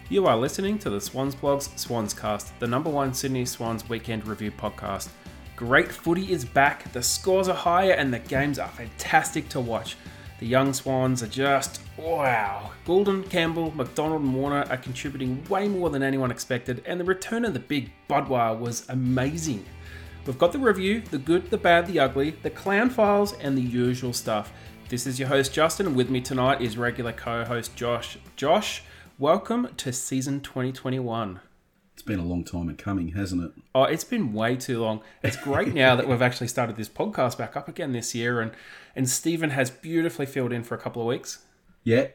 You are listening to the Swans Blogs Swanscast, the number one Sydney Swans weekend review podcast. Great footy is back, the scores are higher and the games are fantastic to watch. The young Swans are just, wow. Goulden, Campbell, McDonald and Warner are contributing way more than anyone expected, and the return of the big Budweiser was amazing. We've got the review, the good, the bad, the ugly, the clown files, and the usual stuff. This is your host Justin, and with me tonight is regular co-host Josh. Josh, welcome to season 2021. It's been a long time in coming, hasn't it? Oh, it's been way too long. It's great now that we've actually started this podcast back up again this year, and Stephen has beautifully filled in for a couple of weeks. Yeah.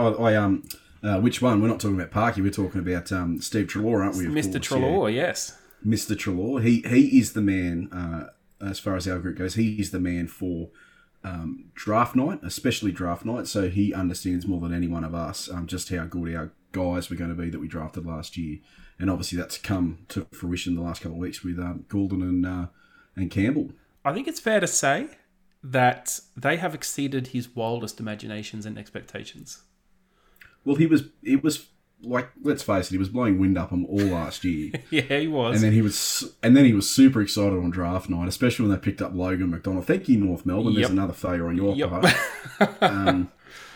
Which one? We're not talking about Parky. We're talking about Steve Treloar, aren't we? Mr. Treloar, yes. Mr. Treloar. He is the man, as far as our group goes, he is the man for draft night, especially draft night. So he understands more than any one of us just how good our guys were going to be that we drafted last year. And obviously that's come to fruition the last couple of weeks with Goulden and Campbell. I think it's fair to say that they have exceeded his wildest imaginations and expectations. Well, it was like, let's face it, he was blowing wind up them all last year. Yeah, he was. And then he was super excited on draft night, especially when they picked up Logan McDonald. Thank you, North Melbourne. Yep. There's another failure on your part.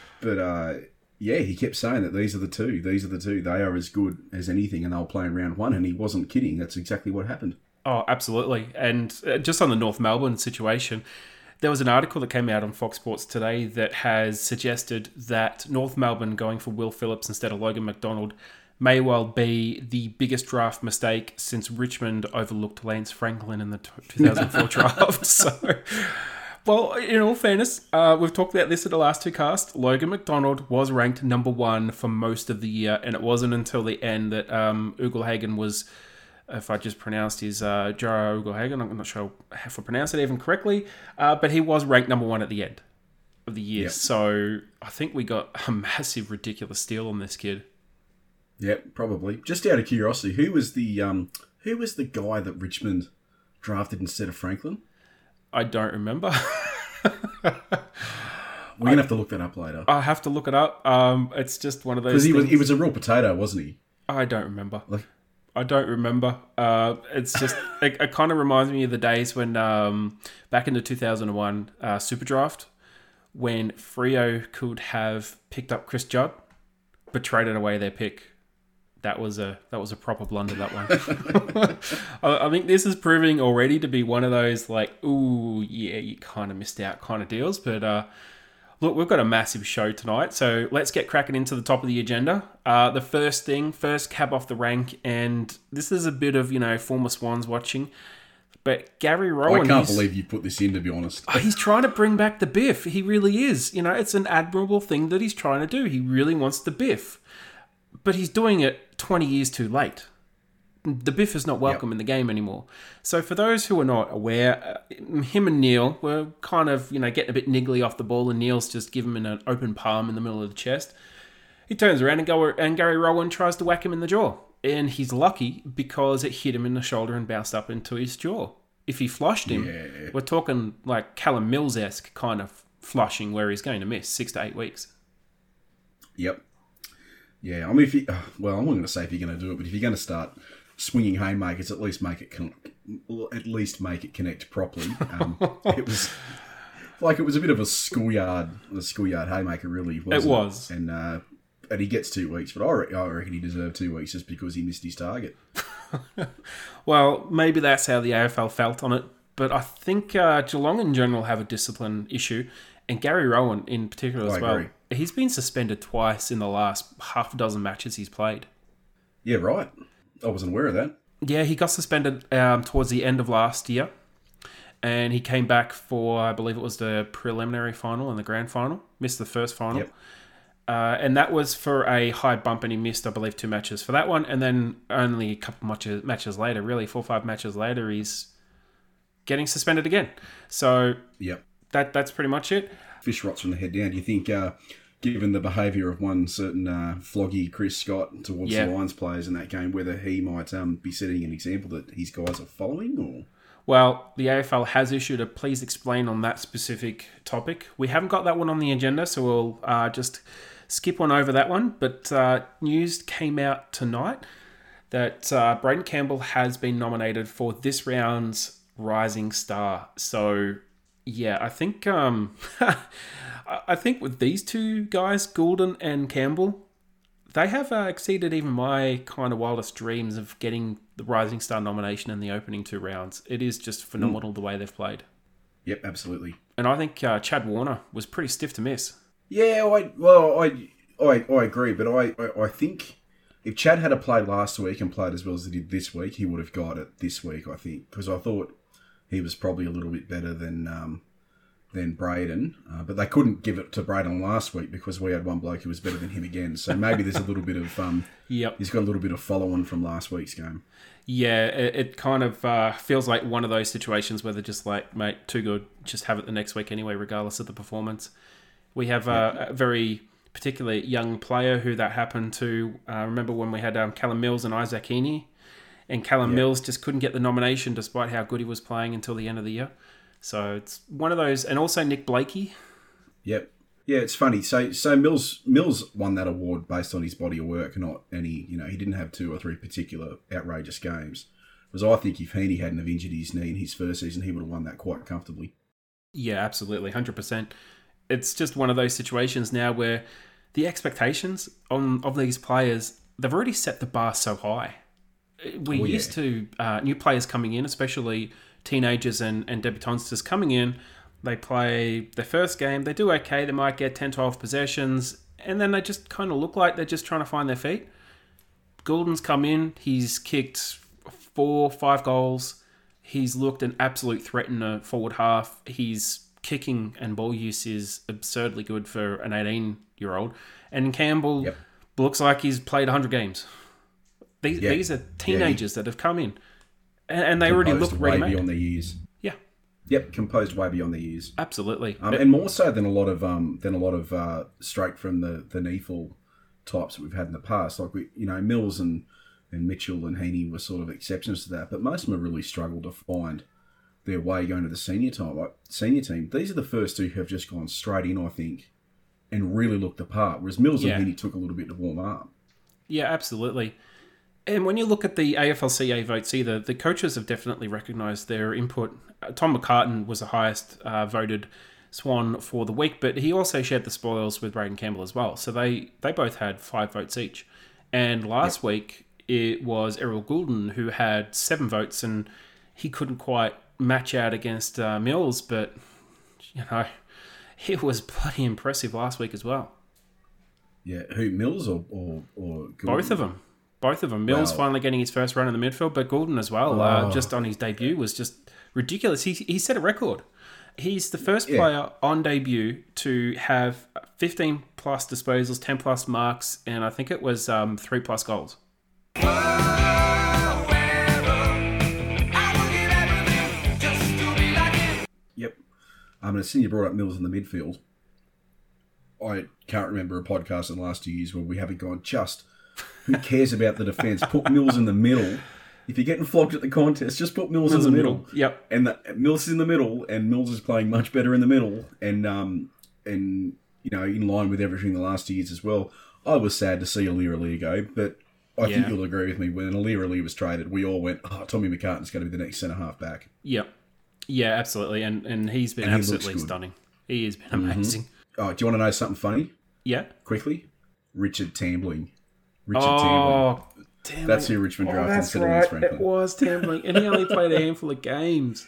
Yeah, he kept saying that these are the two. They are as good as anything, and they were playing round one, and he wasn't kidding. That's exactly what happened. Oh, absolutely. And just on the North Melbourne situation, there was an article that came out on Fox Sports today that has suggested that North Melbourne going for Will Phillips instead of Logan McDonald may well be the biggest draft mistake since Richmond overlooked Lance Franklin in the 2004 draft. So, well, in all fairness, we've talked about this at the last two casts. Logan McDonald was ranked number one for most of the year, and it wasn't until the end that Ugle-Hagan was, if I just pronounced his Jaro Ugle-Hagan, I'm not sure if I pronounced it even correctly, but he was ranked number one at the end of the year. Yep. So I think we got a massive, ridiculous steal on this kid. Yeah, probably. Just out of curiosity, who was the guy that Richmond drafted instead of Franklin? I don't remember. We're going to have to look that up later. I have to look it up. It's just one of those Because things. he was a real potato, wasn't he? I don't remember. I don't remember. It's just, it kind of reminds me of the days when, back in the 2001 Super Draft, when Freo could have picked up Chris Judd, but traded away their pick. That was a proper blunder, that one. I think this is proving already to be one of those, like, ooh, yeah, you kind of missed out kind of deals. But look, we've got a massive show tonight, so let's get cracking into the top of the agenda. The first cab off the rank, and this is a bit of, former Swans watching, but Gary Rowan... I can't believe you put this in, to be honest. He's trying to bring back the biff. He really is. It's an admirable thing that he's trying to do. He really wants the biff. But he's doing it 20 years too late. The biff is not welcome in the game anymore. So for those who are not aware, him and Neil were kind of, getting a bit niggly off the ball, and Neil's just give him an open palm in the middle of the chest. He turns around and Gary Rowan tries to whack him in the jaw. And he's lucky because it hit him in the shoulder and bounced up into his jaw. If he flushed him, we're talking like Callum Mills-esque kind of flushing where he's going to miss 6 to 8 weeks. Yep. Yeah, I mean, I'm not going to say if you're going to do it, but if you're going to start swinging haymakers, at least make it connect properly. It was a bit of a schoolyard haymaker, really. Wasn't it was, and he gets 2 weeks, but I reckon he deserved 2 weeks just because he missed his target. Well, maybe that's how the AFL felt on it, but I think Geelong in general have a discipline issue, and Gary Rowan in particular as well. Agree. He's been suspended twice in the last half a dozen matches he's played. Yeah, right. I wasn't aware of that. Yeah, he got suspended towards the end of last year, and he came back for, I believe it was the preliminary final and the grand final. Missed the first final. Yep. And that was for a high bump, and he missed, I believe, 2 matches for that one. And then only a couple matches later, really 4 or 5 matches later, he's getting suspended again. So yep. That's pretty much it. Fish rots from the head down. Do you think, given the behaviour of one certain floggy Chris Scott towards the Lions players in that game, whether he might be setting an example that his guys are following? Or Well, the AFL has issued a please explain on that specific topic. We haven't got that one on the agenda, so we'll just skip on over that one. But news came out tonight that Braden Campbell has been nominated for this round's Rising Star. So, yeah, I think I think with these two guys, Goulden and Campbell, they have exceeded even my kind of wildest dreams of getting the Rising Star nomination in the opening 2 rounds. It is just phenomenal the way they've played. Yep, absolutely. And I think Chad Warner was pretty stiff to miss. Yeah, I agree, but I think if Chad had played last week and played as well as he did this week, he would have got it this week, I think, because I thought he was probably a little bit better than Braden, but they couldn't give it to Braden last week because we had one bloke who was better than him again. So maybe there's a little bit of Yep. He's got a little bit of follow-on from last week's game. Yeah, it kind of feels like one of those situations where they're just like, mate, too good, just have it the next week anyway, regardless of the performance. We have a very particular young player who that happened to. Remember when we had Callum Mills and Isaac Heaney, and Callum Mills just couldn't get the nomination despite how good he was playing until the end of the year. So it's one of those, and also Nick Blakey. Yep. Yeah, it's funny. So Mills won that award based on his body of work, not any. He didn't have 2 or 3 particular outrageous games. Whereas I think if Heaney hadn't have injured his knee in his first season, he would have won that quite comfortably. Yeah, absolutely, 100%. It's just one of those situations now where the expectations of these players, they've already set the bar so high. We're used to new players coming in, especially teenagers and debutants just coming in. They play their first game, they do okay, they might get 10, 12 possessions, and then they just kind of look like they're just trying to find their feet. Goulden's come in, he's kicked 4, 5 goals, he's looked an absolute threat in the forward half, his kicking and ball use is absurdly good for an 18-year-old, and Campbell looks like he's played 100 games. These are teenagers that have come in, and they already look ready-made. Way beyond their years. Yeah. Yep, composed way beyond their years. Absolutely, and more so than a lot of straight from the knee fall types that we've had in the past. Like Mills and Mitchell and Heaney were sort of exceptions to that, but most of them have really struggled to find their way going to the senior team. These are the first 2 who have just gone straight in, I think, and really looked the part. Whereas Mills and Heaney took a little bit to warm up. Yeah, absolutely. And when you look at the AFLCA votes either, the coaches have definitely recognised their input. Tom McCartan was the highest voted Swan for the week, but he also shared the spoils with Braden Campbell as well. So they both had 5 votes each. And last week, it was Errol Goulden who had 7 votes, and he couldn't quite match out against Mills, but, he was bloody impressive last week as well. Yeah, who, Mills or Goulden? Both of them. Mills finally getting his first run in the midfield, but Goulden as well, just on his debut, was just ridiculous. He set a record. He's the first player on debut to have 15 plus disposals, 10 plus marks, and I think it was 3 plus goals. Yep. As soon as you brought up Mills in the midfield, I can't remember a podcast in the last 2 years where we haven't gone who cares about the defence? Put Mills in the middle. If you're getting flogged at the contest, just put Mills in the middle. Yep. And Mills is in the middle, and Mills is playing much better in the middle, and in line with everything the last 2 years as well. I was sad to see Alira go, but I think you'll agree with me. When Alira was traded, we all went, Tommy McCartan's going to be the next centre-half back. Yep. Yeah, absolutely. And he's been absolutely stunning. He has been amazing. Oh, do you want to know something funny? Yeah. Quickly? Richard Tambling. Tambling. That's who Richmond drafted instead of Lewis Franklin. It was Tambling, and he only played a handful of games.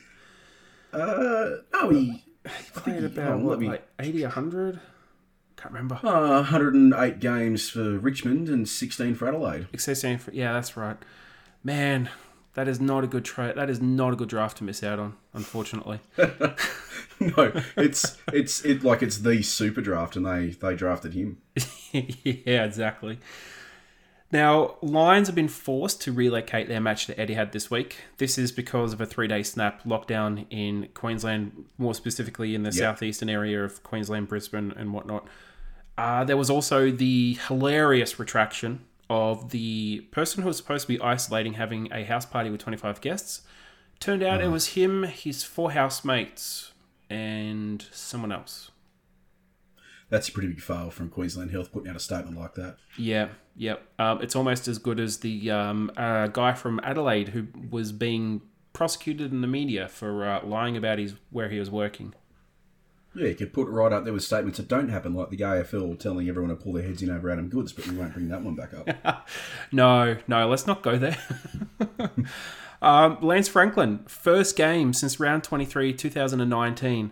He played about, 80, 100? Can't remember. 108 games for Richmond and 16 for Adelaide. 16 for, yeah, that's right. Man, that is not a good trade. That is not a good draft to miss out on, unfortunately. No, it's the super draft, and they drafted him. Yeah, exactly. Now, Lions have been forced to relocate their match to Etihad this week. This is because of a 3-day snap lockdown in Queensland, more specifically in the southeastern area of Queensland, Brisbane and whatnot. There was also the hilarious retraction of the person who was supposed to be isolating having a house party with 25 guests. Turned out it was him, his 4 housemates, and someone else. that's a pretty big fail from Queensland Health putting out a statement like that. Yeah, yep. It's almost as good as the guy from Adelaide who was being prosecuted in the media for lying about where he was working. Yeah, you could put right up there with statements that don't happen, like the AFL telling everyone to pull their heads in over Adam Goods, but we won't bring that one back up. No, let's not go there. Lance Franklin, first game since round 23, 2019,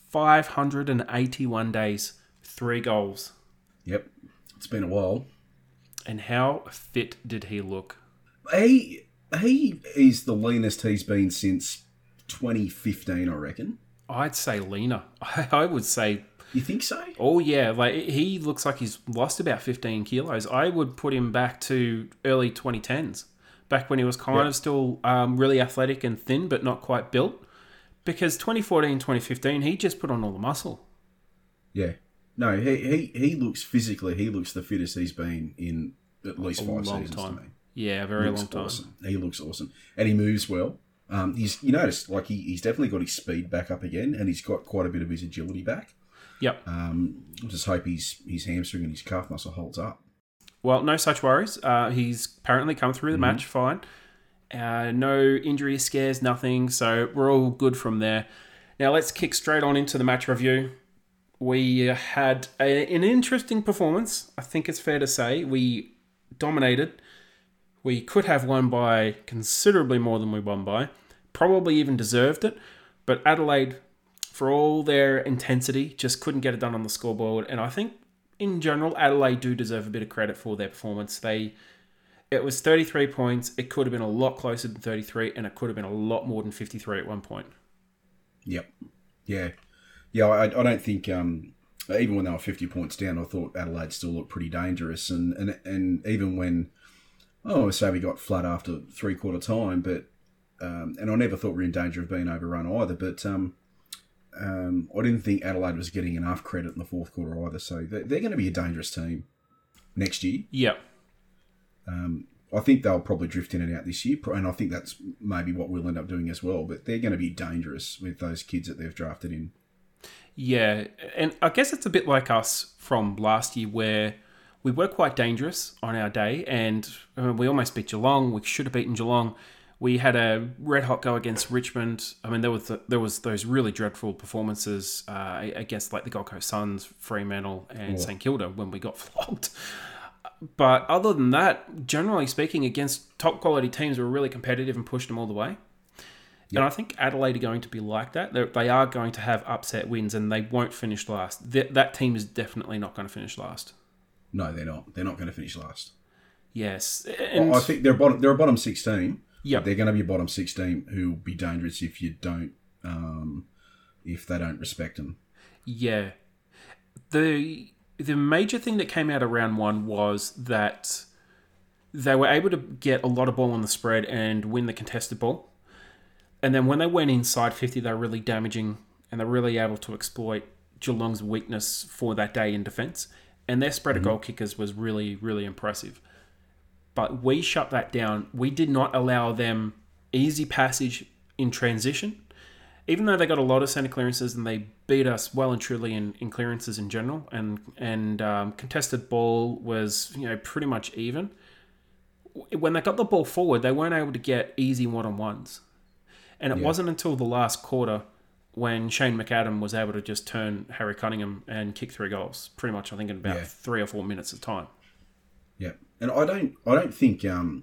581 days, 3 goals. Yep, it's been a while. And how fit did he look? He is the leanest he's been since 2015, I reckon. I'd say leaner. I would say... You think so? Oh, yeah. Like he looks like he's lost about 15 kilos. I would put him back to early 2010s, back when he was kind of still really athletic and thin, but not quite built. Because 2014, 2015, he just put on all the muscle. Yeah. No, he looks physically, he looks the fittest he's been in at least 5 seasons to me. Yeah, a very long time. Awesome. He looks awesome. And he moves well. You notice, like, he's definitely got his speed back up again, and he's got quite a bit of his agility back. Yep. I just hope his hamstring and his calf muscle holds up. Well, no such worries. He's apparently come through the match fine. No injury scares, nothing. So we're all good from there. Now let's kick straight on into the match review. We had an interesting performance. I think it's fair to say we dominated. We could have won by considerably more than we won by. Probably even deserved it. But Adelaide, for all their intensity, just couldn't get it done on the scoreboard. And I think, in general, Adelaide do deserve a bit of credit for their performance. It was 33 points. It could have been a lot closer than 33, and it could have been a lot more than 53 at one point. Yep. Yeah. Yeah, I don't think... even when they were 50 points down, I thought Adelaide still looked pretty dangerous. And even when... say we got flat after three-quarter time, but and I never thought we were in danger of being overrun either. But I didn't think Adelaide was getting enough credit in the fourth quarter either. So they're going to be a dangerous team next year. Yep. I think they'll probably drift in and out this year, and I think that's maybe what we'll end up doing as well. But they're going to be dangerous with those kids that they've drafted in. Yeah, and I guess it's a bit like us from last year where we were quite dangerous on our day, and we almost beat Geelong. We should have beaten Geelong. We had a red-hot go against Richmond. I mean, there was those really dreadful performances against like the Gold Coast Suns, Fremantle, and St Kilda when we got flogged. But other than that, generally speaking, against top-quality teams, we're really competitive and pushed them all the way. Yep. And I think Adelaide are going to be like that. They are going to have upset wins, and they won't finish last. That team is definitely not going to finish last. No, they're not. They're not going to finish last. Yes. And I think they're a bottom 16. Yeah. They're going to be a bottom 16 who will be dangerous if you don't, if they don't respect them. Yeah. The major thing that came out of round one was that they were able to get a lot of ball on the spread and win the contested ball. And then when they went inside 50, they were really damaging, and they're really able to exploit Geelong's weakness for that day in defence. And their spread of goal kickers was really, really impressive. But we shut that down. We did not allow them easy passage in transition. Even though they got a lot of centre clearances and they beat us well and truly in clearances in general, and contested ball was pretty much even. When they got the ball forward, they weren't able to get easy one-on-ones. And it wasn't until the last quarter when Shane McAdam was able to just turn Harry Cunningham and kick 3 goals. Pretty much, I think, in about 3 or 4 minutes of time. Yeah, and I don't think.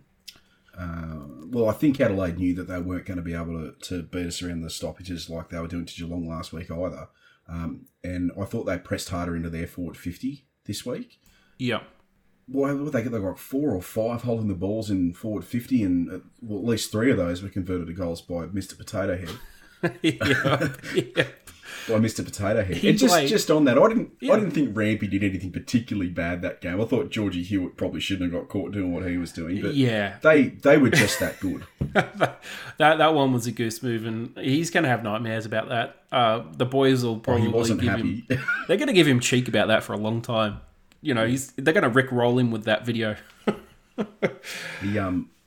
I think Adelaide knew that they weren't going to be able to beat us around the stoppages like they were doing to Geelong last week either. And I thought they pressed harder into their forward 50 this week. Yeah. Well, they got 4 or 5 holding the balls in forward 50, and at least 3 of those were converted to goals by Mr. Potato Head. yeah. By Mr. Potato Head. And just on that, I didn't think Rampy did anything particularly bad that game. I thought Georgie Hewitt probably shouldn't have got caught doing what he was doing, but they were just that good. that one was a goose move, and he's going to have nightmares about that. The boys will probably they're going to give him cheek about that for a long time. They're going to Rick roll him with that video.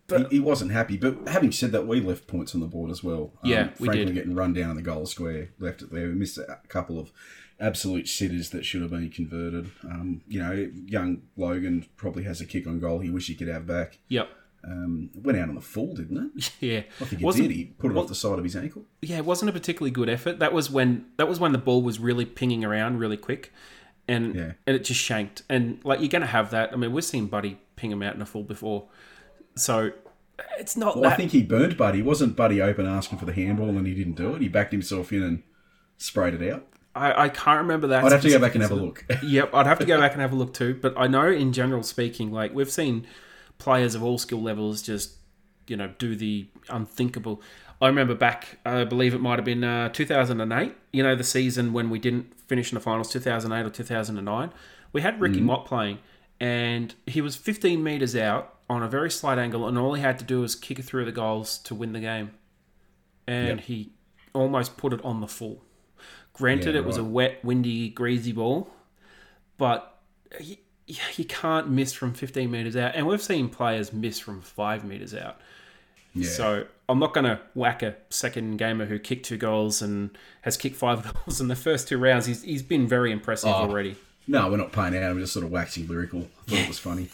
he wasn't happy. But having said that, we left points on the board as well. Yeah, we Franklin did. getting run down in the goal square, left it there. We missed a couple of absolute sitters that should have been converted. Young Logan probably has a kick on goal he wish he could have back. Yep. Went out on the full, didn't it? Yeah. I think it did. He put it off the side of his ankle. Yeah, it wasn't a particularly good effort. That was when the ball was really pinging around really quick, and it just shanked. And like you're going to have that. I mean, we've seen Buddy ping him out in a full before, so it's not. Well, I think he burnt Buddy. Wasn't Buddy open asking for the handball and he didn't do it? He backed himself in and sprayed it out. I can't remember that. I'd have to go back and have a look. Yep, I'd have to go back and have a look too. But I know, in general speaking, like we've seen players of all skill levels just do the unthinkable. I remember back, I believe it might have been 2008, the season when we didn't finish in the finals, 2008 or 2009. We had Ricky Mott playing, and he was 15 metres out on a very slight angle, and all he had to do was kick it through the goals to win the game. And he almost put it on the full. Granted, it was a wet, windy, greasy ball, but you can't miss from 15 metres out. And we've seen players miss from 5 metres out. Yeah. So I'm not going to whack a second gamer who kicked 2 goals and has kicked 5 goals in the first 2 rounds. He's been very impressive already. No, we're not playing out. I'm just sort of waxing lyrical. I thought it was funny.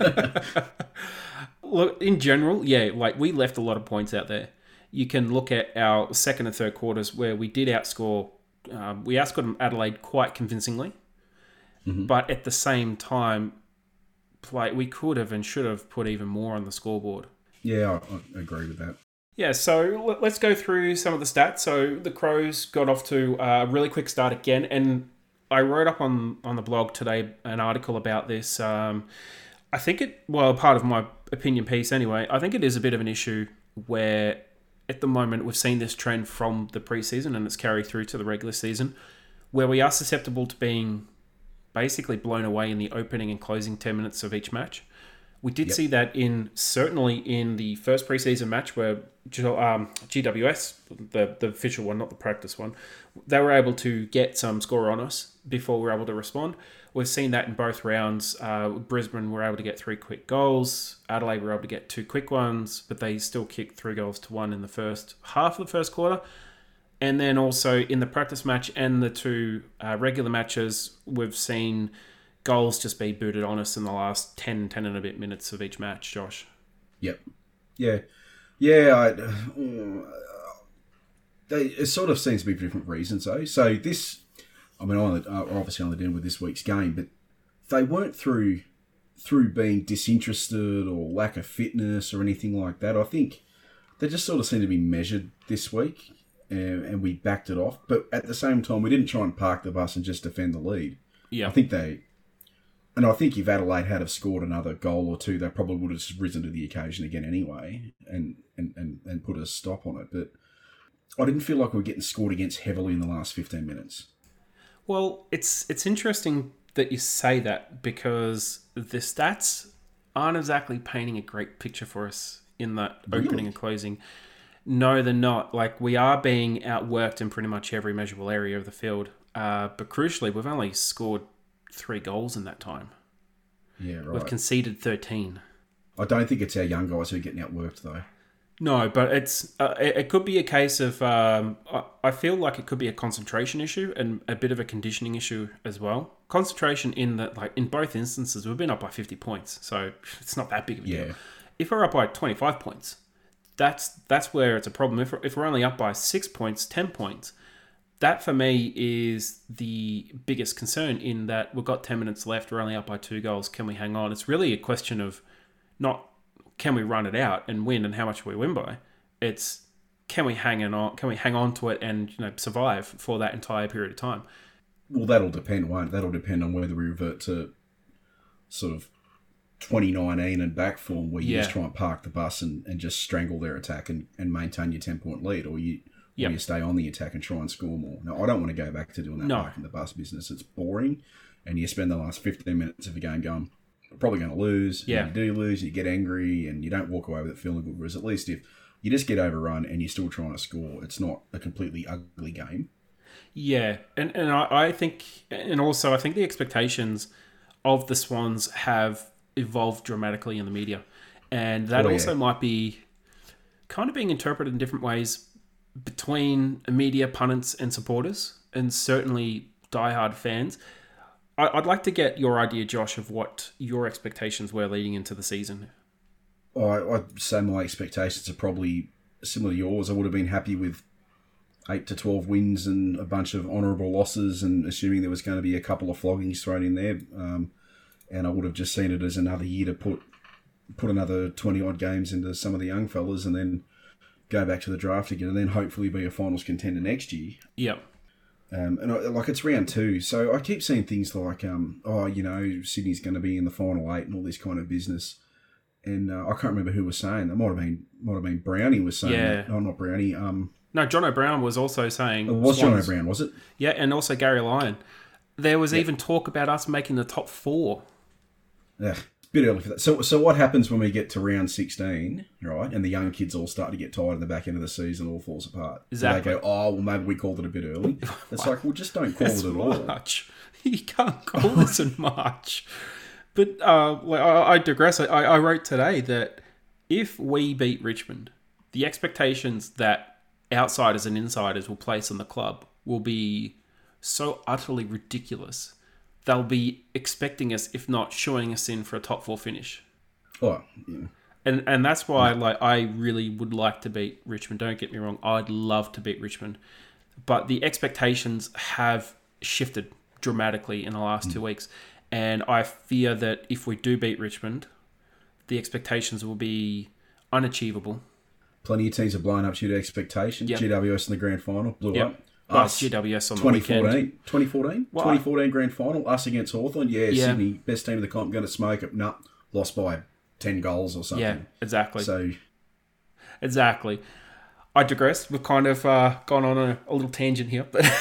Look, in general, like we left a lot of points out there. You can look at our second and third quarters where we did outscore. We outscored Adelaide quite convincingly. Mm-hmm. But at the same time, we could have and should have put even more on the scoreboard. Yeah, I agree with that. Yeah, so let's go through some of the stats. So the Crows got off to a really quick start again, and I wrote up on the blog today an article about this. I think part of my opinion piece anyway, I think it is a bit of an issue where at the moment we've seen this trend from the preseason and it's carried through to the regular season, where we are susceptible to being basically blown away in the opening and closing 10 minutes of each match. We did see that certainly in the first preseason match where GWS, the official one, not the practice one, they were able to get some score on us before we were able to respond. We've seen that in both rounds. Brisbane were able to get 3 quick goals. Adelaide were able to get 2 quick ones, but they still kicked 3 goals to 1 in the first half of the first quarter. And then also in the practice match and the 2 regular matches, we've seen goals just be booted on us in the last 10 and a bit minutes of each match, Josh. Yep. Yeah. Yeah. It sort of seems to be for different reasons, though. So this, obviously on the den with this week's game, but they weren't through being disinterested or lack of fitness or anything like that. I think they just sort of seemed to be measured this week, and we backed it off. But at the same time, we didn't try and park the bus and just defend the lead. Yeah. I think if Adelaide had have scored another goal or 2, they probably would have just risen to the occasion again anyway and put a stop on it. But I didn't feel like we were getting scored against heavily in the last 15 minutes. Well, it's interesting that you say that because the stats aren't exactly painting a great picture for us in that opening and closing. No, they're not. Like, we are being outworked in pretty much every measurable area of the field. But crucially, we've only scored 3 goals in that time. Yeah, right. We've conceded 13. I don't think it's our young guys who are getting outworked, though. No, but it could be a case of... I feel like it could be a concentration issue and a bit of a conditioning issue as well. Concentration in both instances, we've been up by 50 points, so it's not that big of a deal. If we're up by 25 points, that's where it's a problem. If we're only up by 6 points, 10 points... That, for me, is the biggest concern in that we've got 10 minutes left. We're only up by 2 goals. Can we hang on? It's really a question of not can we run it out and win and how much we win by. It's can we hang on to it and survive for that entire period of time. Well, that'll depend, won't it? That'll depend on whether we revert to sort of 2019 and back form where you just try and park the bus and just strangle their attack and maintain your 10-point lead, or you stay on the attack and try and score more. No, I don't want to go back to doing that parking the bus business. It's boring, and you spend the last 15 minutes of a game going, we're probably going to lose. Yeah. And you do lose, you get angry, and you don't walk away with it feeling good. Whereas at least if you just get overrun and you're still trying to score, it's not a completely ugly game. Yeah, and I think, and also I think the expectations of the Swans have evolved dramatically in the media. And that also might be kind of being interpreted in different ways between media, pundits, and supporters, and certainly diehard fans. I'd like to get your idea, Josh, of what your expectations were leading into the season. I'd say my expectations are probably similar to yours. I would have been happy with 8 to 12 wins and a bunch of honourable losses, and assuming there was going to be a couple of floggings thrown in there. And I would have just seen it as another year to put another 20-odd games into some of the young fellas and then go back to the draft again and then hopefully be a finals contender next year. Yep. It's round 2, so I keep seeing things like, Sydney's going to be in the final 8 and all this kind of business. And I can't remember who was saying that. Might have been Brownie was saying that. No, not Brownie. No, John O'Brien was also saying... It was John O'Brien, was it? Yeah, and also Gary Lyon. There was even talk about us making the top 4. Yeah, it's a bit early for that. So what happens when we get to round 16, right, and the young kids all start to get tired in the back end of the season, it all falls apart? Exactly. They go, maybe we called it a bit early. It's like, well, just don't call it at all. March. You can't call this in March. But I digress. I wrote today that if we beat Richmond, the expectations that outsiders and insiders will place on the club will be so utterly ridiculous. They'll be expecting us, if not showing us in for a top 4 finish. Oh, yeah. And that's why I really would like to beat Richmond. Don't get me wrong. I'd love to beat Richmond. But the expectations have shifted dramatically in the last 2 weeks. And I fear that if we do beat Richmond, the expectations will be unachievable. Plenty of teams are blown up due to expectations. Yep. GWS in the grand final blew up. Us, GWS on the weekend. 2014? Well, 2014 grand final, us against Hawthorn. Yeah, Sydney, best team of the comp, going to smoke it. No, lost by 10 goals or something. Yeah, exactly. So, exactly. I digress. We've kind of gone on a little tangent here, but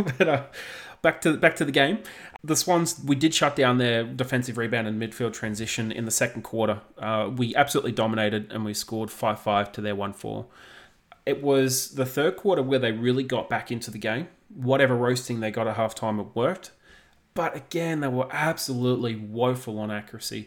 back to the game. The Swans, we did shut down their defensive rebound and midfield transition in the second quarter. We absolutely dominated and we scored 5-5 to their 1-4. It was the third quarter where they really got back into the game. Whatever roasting they got at halftime, it worked. But again, they were absolutely woeful on accuracy.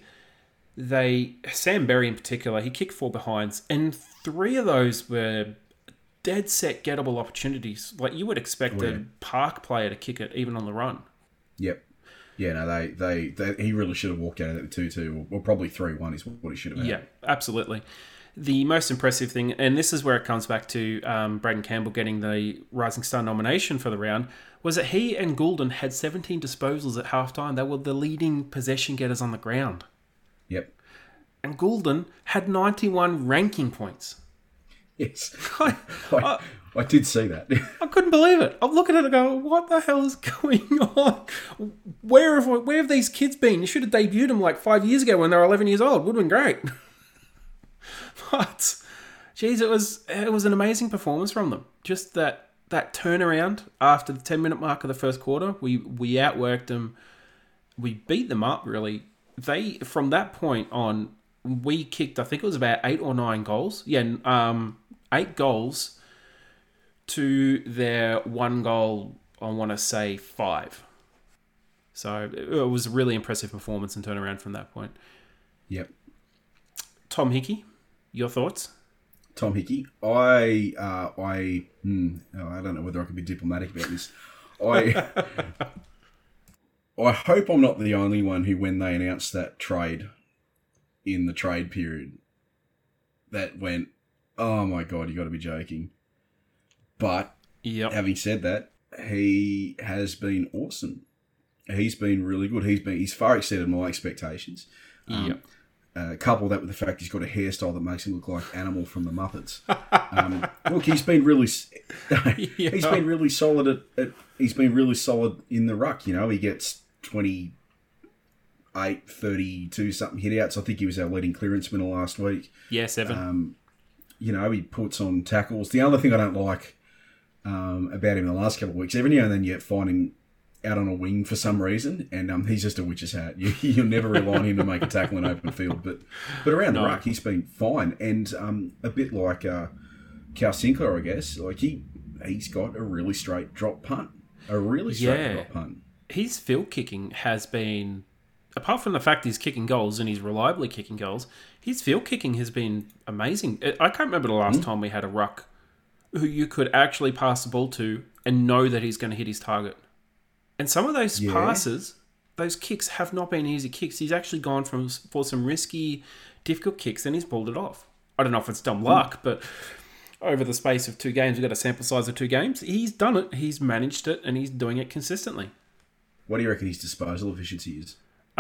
Sam Berry in particular, he kicked 4 behinds, and 3 of those were dead set gettable opportunities. Like you would expect a park player to kick it even on the run. Yep. Yeah, no, he really should have walked out of it with 2-2, or probably 3-1 is what he should have had. Yeah, absolutely. The most impressive thing, and this is where it comes back to Braden Campbell getting the Rising Star nomination for the round, was that he and Goulden had 17 disposals at halftime. They were the leading possession getters on the ground. Yep. And Goulden had 91 ranking points. Yes. I did see that. I couldn't believe it. I'm looking at it and going, what the hell is going on? Where have these kids been? You should have debuted them like 5 years ago when they were 11 years old. Would have been great. But, geez, it was an amazing performance from them. Just that turnaround after the 10-minute mark of the first quarter, we outworked them. We beat them up, really. From that point on, we kicked, I think it was about 8 or 9 goals. Yeah, 8 goals to their 1 goal, I want to say 5. So it was a really impressive performance and turnaround from that point. Yep. Tom Hickey, your thoughts? Tom Hickey, I don't know whether I can be diplomatic about this. I hope I'm not the only one who, when they announced that trade in the trade period, that went, oh my God, you got to be joking. But having said that, he has been awesome. He's been really good. He's far exceeded my expectations. Couple that with the fact he's got a hairstyle that makes him look like Animal from the Muppets. Look, he's been really solid he's been really solid in the ruck. You know, he gets 28, 32 something hit outs. I think he was our leading clearance winner last week. Yeah, 7. He puts on tackles. The other thing I don't like about him in the last couple of weeks, every now and then you find him out on a wing for some reason, and he's just a witch's hat. You'll never rely on him to make a tackle in open field, but around the ruck he's been fine, and a bit like Cal Sinclair, I guess. Like he's got a really straight drop punt, drop punt. His field kicking has been apart from the fact he's kicking goals and he's reliably kicking goals, his field kicking has been amazing. I can't remember the last time we had a ruck who you could actually pass the ball to and know that he's going to hit his target. And some of those passes, those kicks have not been easy kicks. He's actually gone for some risky, difficult kicks and he's pulled it off. I don't know if it's dumb luck, but over the space of 2 games, we've got a sample size of 2 games. He's done it, he's managed it, and he's doing it consistently. What do you reckon his disposal efficiency is?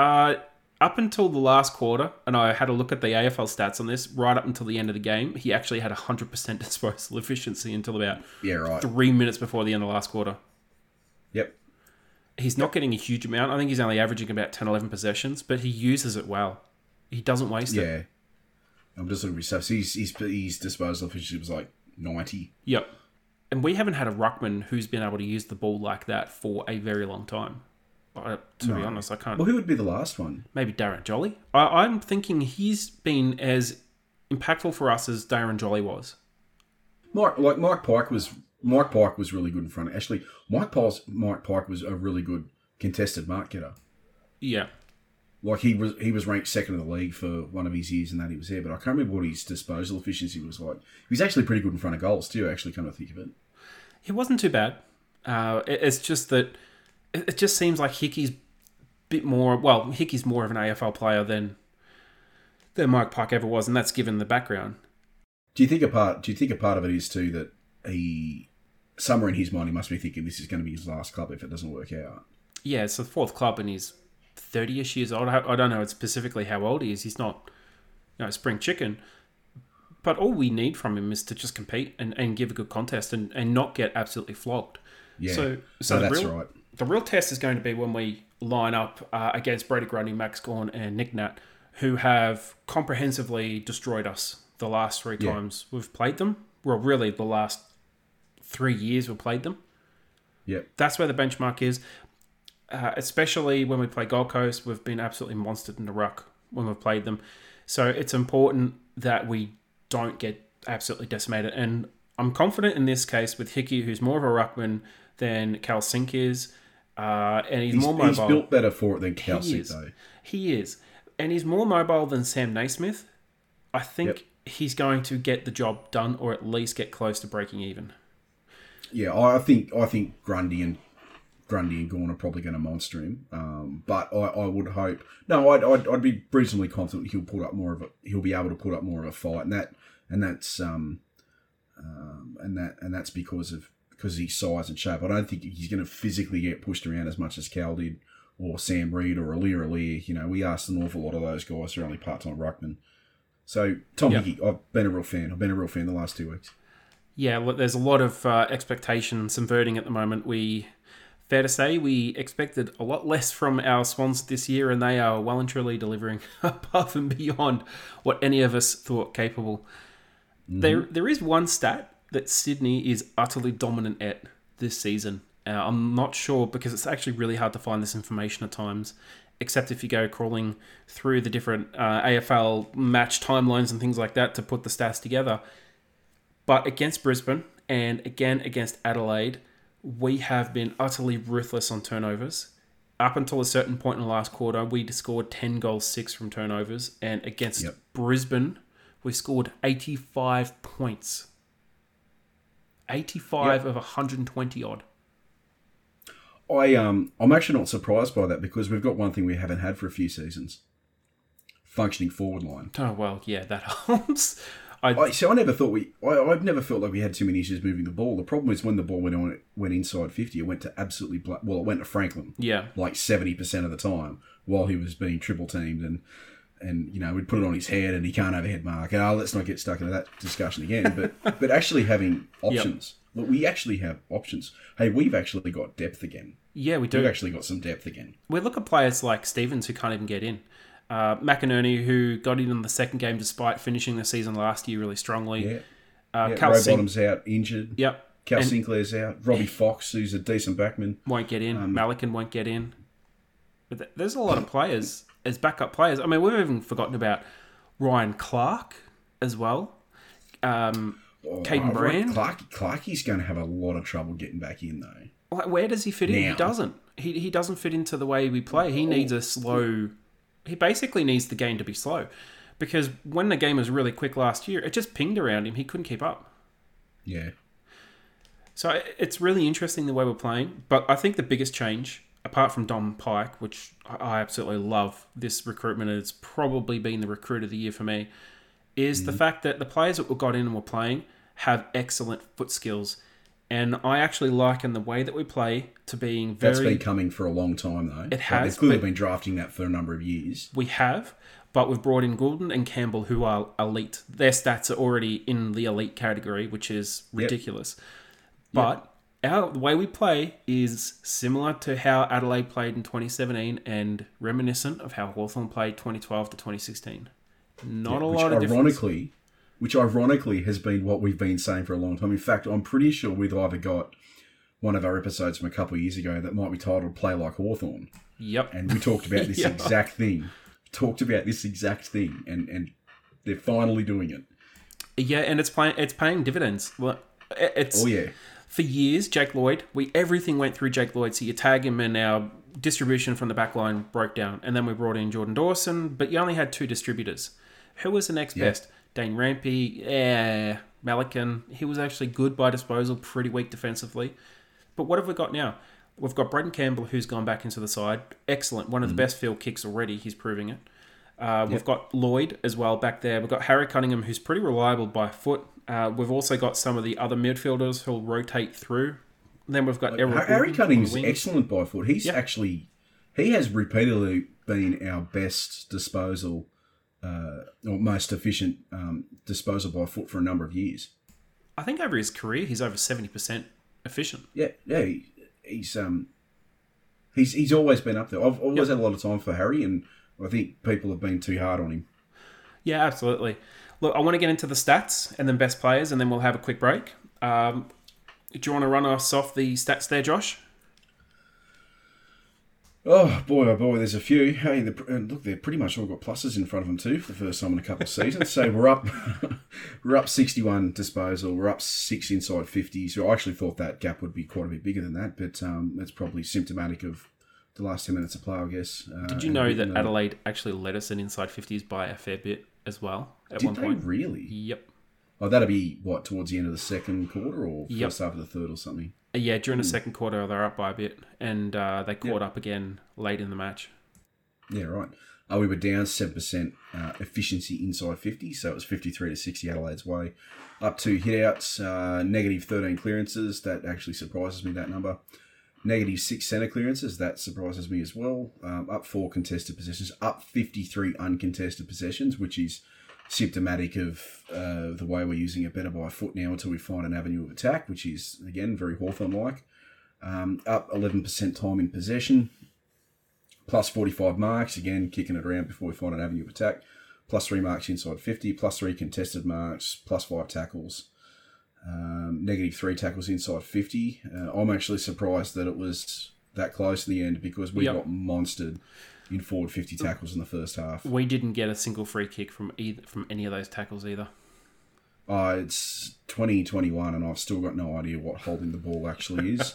Up until the last quarter, and I had a look at the AFL stats on this, right up until the end of the game, he actually had 100% disposal efficiency until about 3 minutes before the end of the last quarter. Yep. He's not getting a huge amount. I think he's only averaging about 10, 11 possessions, but he uses it well. He doesn't waste it. Yeah. I'm just looking at stuff. So his disposal efficiency was like 90. Yep. And we haven't had a ruckman who's been able to use the ball like that for a very long time. To be honest, I can't... Well, who would be the last one? Maybe Darren Jolly. I'm thinking he's been as impactful for us as Darren Jolly was. Mike Pike was really good in front. Actually, Mike Pike was a really good contested mark getter. Yeah. Like he was ranked second in the league for one of his years and that he was there, but I can't remember what his disposal efficiency was like. He was actually pretty good in front of goals too, actually, come to think of it. He wasn't too bad. It's just that it just seems like Hickey's more of an AFL player than Mike Pike ever was, and that's given the background. Do you think a part of it is too that somewhere in his mind he must be thinking this is going to be his last club if it doesn't work out? Yeah, it's the 4th club and he's 30-ish years old. I don't know specifically how old he is. He's not spring chicken. But all we need from him is to just compete and give a good contest and not get absolutely flogged. Yeah, so that's right. The real test is going to be when we line up against Brady Grundy, Max Gawn, and Nick Nat, who have comprehensively destroyed us the last 3 times we've played them. Well, really, the last 3 years we've played them. Yep. That's where the benchmark is. Especially when we play Gold Coast, we've been absolutely monstered in the ruck when we've played them. So it's important that we don't get absolutely decimated. And I'm confident in this case with Hickey, who's more of a ruckman than Cal Sink is. And he's more mobile. He's built better for it than Cal Sink, though. He is. And he's more mobile than Sam Naismith. I think he's going to get the job done or at least get close to breaking even. Yeah, I think Grundy and Gawn are probably going to monster him. But I would hope... No, I'd be reasonably confident he'll be able to put up more of a fight. And that's because of his size and shape. I don't think he's going to physically get pushed around as much as Cal did, or Sam Reid, or Aliir. You know, we asked an awful lot of those guys who are only part-time ruckmen. So, Tom Hickey, I've been a real fan. The last 2 weeks. Yeah, look, there's a lot of expectation subverting at the moment. Fair to say, we expected a lot less from our Swans this year, and they are well and truly delivering above and beyond what any of us thought capable. Mm-hmm. There is one stat that Sydney is utterly dominant at this season. I'm not sure because it's actually really hard to find this information at times, except if you go crawling through the different AFL match timelines and things like that to put the stats together. But against Brisbane and again against Adelaide, we have been utterly ruthless on turnovers. Up until a certain point in the last quarter, we scored 10 goals, 6 from turnovers. And against Brisbane, we scored 85 points. 85 of 120 odd. I'm actually not surprised by that because we've got one thing we haven't had for a few seasons. Functioning forward line. Oh, well, yeah, that helps. I've never felt like we had too many issues moving the ball. The problem is when the ball went inside 50, it went to it went to Franklin. Yeah. Like 70% of the time while he was being triple teamed and you know, we'd put it on his head and he can't overhead mark. And let's not get stuck into that discussion again. But actually having options. Yep. Look, we actually have options. Hey, we've actually got depth again. Yeah, we do. We've actually got some depth again. We look at players like Stevens who can't even get in. McInerney, who got in the second game despite finishing the season last year really strongly. Yeah. Cal Bottom's out, injured. Yep. Cal Sinclair's out. Robbie Fox, who's a decent backman. Won't get in. Malikan won't get in. But there's a lot of players as backup players. I mean, we've even forgotten about Ryan Clark as well. Caden Brand. Clarkie's going to have a lot of trouble getting back in, though. Where does he fit in? He doesn't. He doesn't fit into the way we play. He needs a slow He basically needs the game to be slow. Because when the game was really quick last year, it just pinged around him. He couldn't keep up. Yeah. So it's really interesting the way we're playing. But I think the biggest change, apart from Dom Pike, which I absolutely love this recruitment, and it's probably been the recruit of the year for me, is the fact that the players that we got in and were playing have excellent foot skills. And I actually liken the way that we play to being very... That's been coming for a long time, though. It has. They've clearly been drafting that for a number of years. We have, but we've brought in Goulden and Campbell, who are elite. Their stats are already in the elite category, which is ridiculous. But the way we play is similar to how Adelaide played in 2017 and reminiscent of how Hawthorn played 2012 to 2016. Not a lot of difference. Which ironically has been what we've been saying for a long time. In fact, I'm pretty sure we've either got one of our episodes from a couple of years ago that might be titled Play Like Hawthorn. Yep. And we talked about this exact thing. And they're finally doing it. Yeah, and it's paying dividends. Well, Oh, yeah. For years, Jake Lloyd, everything went through Jake Lloyd. So you tag him and our distribution from the back line broke down. And then we brought in Jordan Dawson, but you only had 2 distributors. Who was the next best? Dane Rampy, Malikan. He was actually good by disposal, pretty weak defensively. But what have we got now? We've got Braden Campbell, who's gone back into the side. Excellent. One of the best field kicks already. He's proving it. We've got Lloyd as well back there. We've got Harry Cunningham, who's pretty reliable by foot. We've also got some of the other midfielders who'll rotate through. Then we've got Harry Cunningham's excellent by foot. He has repeatedly been our best disposal or most efficient disposal by foot for a number of years. I think over his career, he's over 70% efficient. Yeah. He's always been up there. I've always had a lot of time for Harry, and I think people have been too hard on him. Yeah, absolutely. Look, I want to get into the stats and then best players, and then we'll have a quick break. Do you want to run us off the stats there, Josh? Oh boy, there's a few. Hey, look, they're pretty much all got pluses in front of them too for the first time in a couple of seasons. So we're up 61 disposal. We're up 6 inside 50. So I actually thought that gap would be quite a bit bigger than that, but that's probably symptomatic of the last 10 minutes of play, I guess. Did you know that Adelaide actually led us in inside 50s by a fair bit as well at one point? Did they really? Yep. Oh, that'll be, towards the end of the second quarter or first half of the third or something? Yeah, during the second quarter, they're up by a bit, and they caught up again late in the match. Yeah, right. We were down 7% efficiency inside 50, so it was 53 to 60 Adelaide's way. Up 2 hit-outs, negative 13 clearances. That actually surprises me, that number. Negative 6 centre clearances. That surprises me as well. Up 4 contested possessions. Up 53 uncontested possessions, which is symptomatic of the way we're using it better by foot now until we find an avenue of attack, which is, again, very Hawthorn-like. Up 11% time in possession. Plus 45 marks, again, kicking it around before we find an avenue of attack. Plus 3 marks inside 50. Plus 3 contested marks. Plus 5 tackles. Negative 3 tackles inside 50. I'm actually surprised that it was that close in the end because we got monstered in forward 50 tackles in the first half. We didn't get a single free kick from any of those tackles either. It's 2021 and I've still got no idea what holding the ball actually is.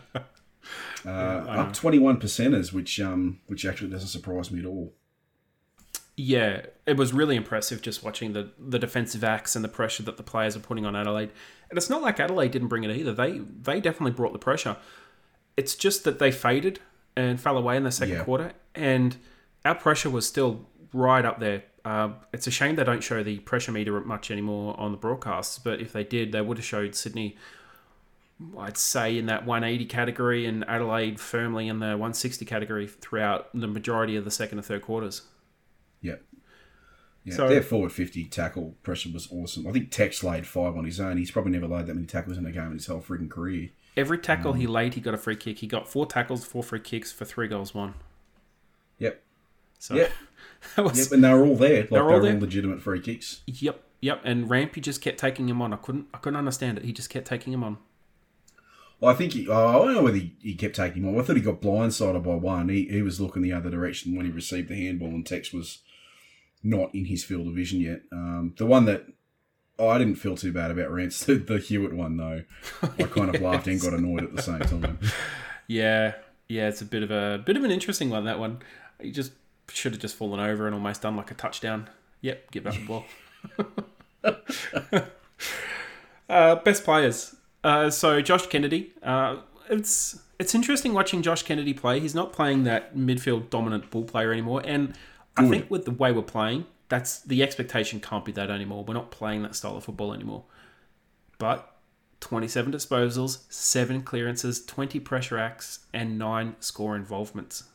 Up 21 percenters, which actually doesn't surprise me at all. Yeah, it was really impressive just watching the defensive acts and the pressure that the players are putting on Adelaide. And it's not like Adelaide didn't bring it either. They definitely brought the pressure. It's just that they faded and fell away in the second quarter, and our pressure was still right up there. It's a shame they don't show the pressure meter much anymore on the broadcasts, but if they did, they would have showed Sydney, I'd say, in that 180 category and Adelaide firmly in the 160 category throughout the majority of the second and third quarters. Yeah. So, their forward 50 tackle pressure was awesome. I think Tex laid 5 on his own. He's probably never laid that many tackles in a game in his whole freaking career. Every tackle he laid, he got a free kick. He got 4 tackles, 4 free kicks for 3 goals won. Yep. So yep. And they were all there. They were all legitimate free kicks. Yep. And Rampy just kept taking him on. I couldn't understand it. He just kept taking him on. Well, I think I don't know whether he kept taking him on. I thought he got blindsided by one. He was looking the other direction when he received the handball, and Tex was not in his field of vision yet. The one that I didn't feel too bad about, Rance, the Hewitt one, though. I kind of laughed and got annoyed at the same time. Yeah, it's a bit of an interesting one, that one. should have just fallen over and almost done like a touchdown. Yep, give up the ball. Best players. So Josh Kennedy. It's interesting watching Josh Kennedy play. He's not playing that midfield dominant ball player anymore. And I think with the way we're playing, that's the expectation can't be that anymore. We're not playing that style of football anymore. But 27 disposals, 7 clearances, 20 pressure acts, and 9 score involvements.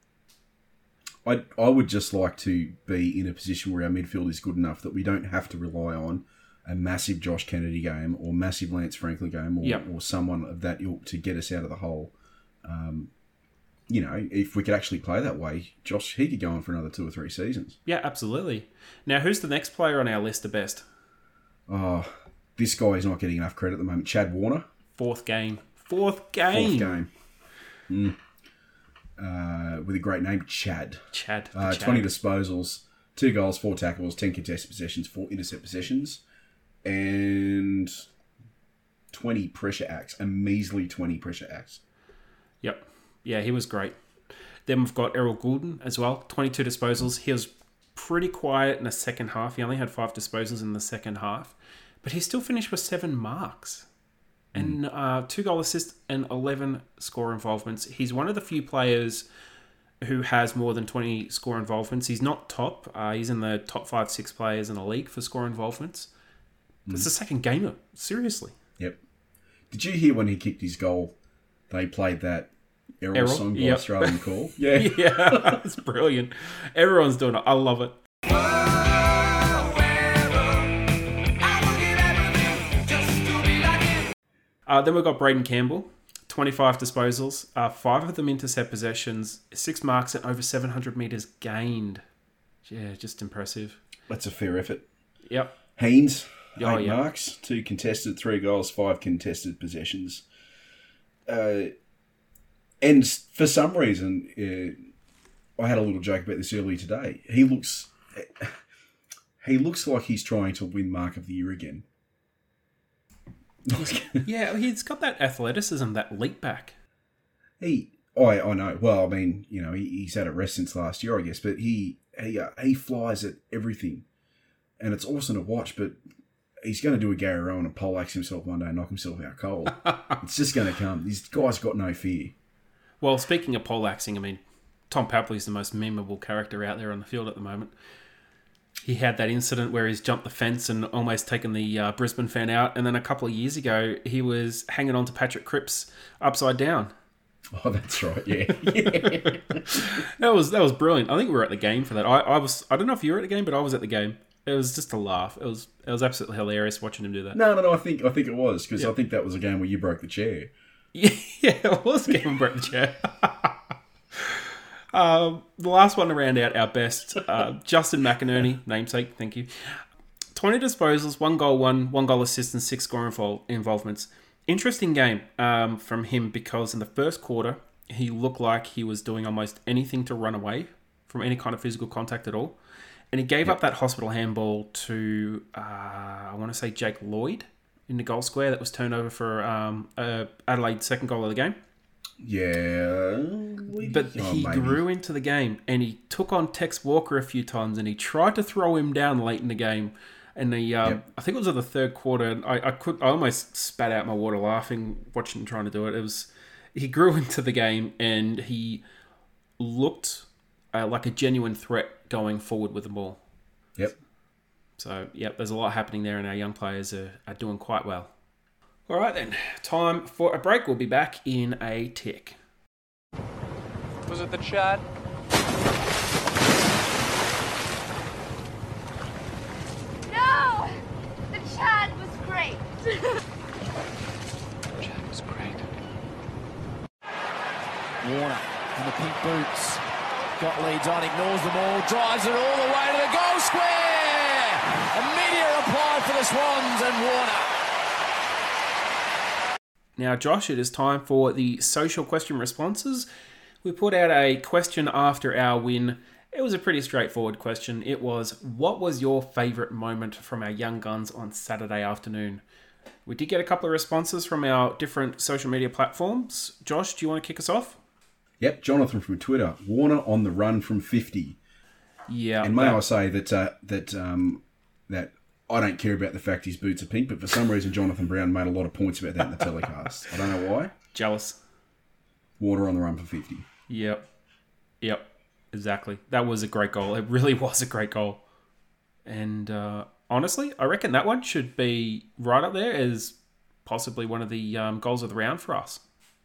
I would just like to be in a position where our midfield is good enough that we don't have to rely on a massive Josh Kennedy game or massive Lance Franklin game or someone of that ilk to get us out of the hole. If we could actually play that way, Josh, he could go on for another 2 or 3 seasons. Yeah, absolutely. Now, who's the next player on our list of best? Oh, this guy is not getting enough credit at the moment. Chad Warner. Fourth game. With a great name, Chad. 20 disposals, 2 goals, 4 tackles, 10 contested possessions, 4 intercept possessions, and 20 pressure acts. A measly 20 pressure acts. Yep. Yeah, he was great. Then we've got Errol Goulden as well. 22 disposals. He was pretty quiet in the second half. He only had 5 disposals in the second half. But he still finished with 7 marks. And 2 goal assists and 11 score involvements. He's one of the few players who has more than 20 score involvements. He's not top. He's in the top 5-6 players in the league for score involvements. It's the second gamer. Seriously. Yep. Did you hear when he kicked his goal, they played that Errol song by Australian Call? Yeah. Yeah, it's brilliant. Everyone's doing it. I love it. Then we've got Braden Campbell, 25 disposals, 5 of them intercept possessions, 6 marks and over 700 metres gained. Yeah, just impressive. That's a fair effort. Yep. Haynes, 8 marks, 2 contested, 3 goals, 5 contested possessions. And for some reason, I had a little joke about this earlier today. He looks like he's trying to win Mark of the Year again. Yeah, he's got that athleticism, that leap back. I know. Well, I mean, he's had a rest since last year, I guess, but he flies at everything, and it's awesome to watch. But he's going to do a Gary Rowan and poleaxe himself one day and knock himself out cold. It's just going to come. These guys got no fear. Well, speaking of poleaxing, I mean, Tom Papley's the most memeable character out there on the field at the moment. He had that incident where he's jumped the fence and almost taken the Brisbane fan out. And then a couple of years ago, he was hanging on to Patrick Cripps upside down. Oh, that's right. Yeah. That was brilliant. I think we were at the game for that. I don't know if you were at the game, but I was at the game. It was just a laugh. It was absolutely hilarious watching him do that. No. I think it was because I think that was a game where you broke the chair. Yeah, it was a game where broke the chair. The last one to round out our best, Justin McInerney, namesake, thank you. 20 disposals, 1 goal, 1 goal assist, and 6 score involvements. Interesting game from him because in the first quarter, he looked like he was doing almost anything to run away from any kind of physical contact at all. And he gave up that hospital handball to, I want to say, Jake Lloyd in the goal square that was turned over for Adelaide's second goal of the game. Yeah. But he grew into the game and he took on Tex Walker a few times and he tried to throw him down late in the game. And I think it was in the third quarter. I almost spat out my water laughing, watching him trying to do it. He grew into the game and he looked like a genuine threat going forward with the ball. Yep. So, there's a lot happening there and our young players are doing quite well. All right then, time for a break. We'll be back in a tick. Was it the Chad? No! The Chad was great. Chad was great. Warner in the pink boots. Got leads on, ignores them all, drives it all the way to the goal square! Immediate reply for the Swans and Warner. Now, Josh, it is time for the social question responses. We put out a question after our win. It was a pretty straightforward question. It was, what was your favourite moment from our young guns on Saturday afternoon? We did get a couple of responses from our different social media platforms. Josh, do you want to kick us off? Yep, Jonathan from Twitter. Warner on the run from 50. Yeah. And may I say that I don't care about the fact his boots are pink, but for some reason Jonathan Brown made a lot of points about that in the telecast. I don't know why. Jealous. Warner on the run for 50. Yep. Exactly. That was a great goal. It really was a great goal. And honestly, I reckon that one should be right up there as possibly one of the goals of the round for us.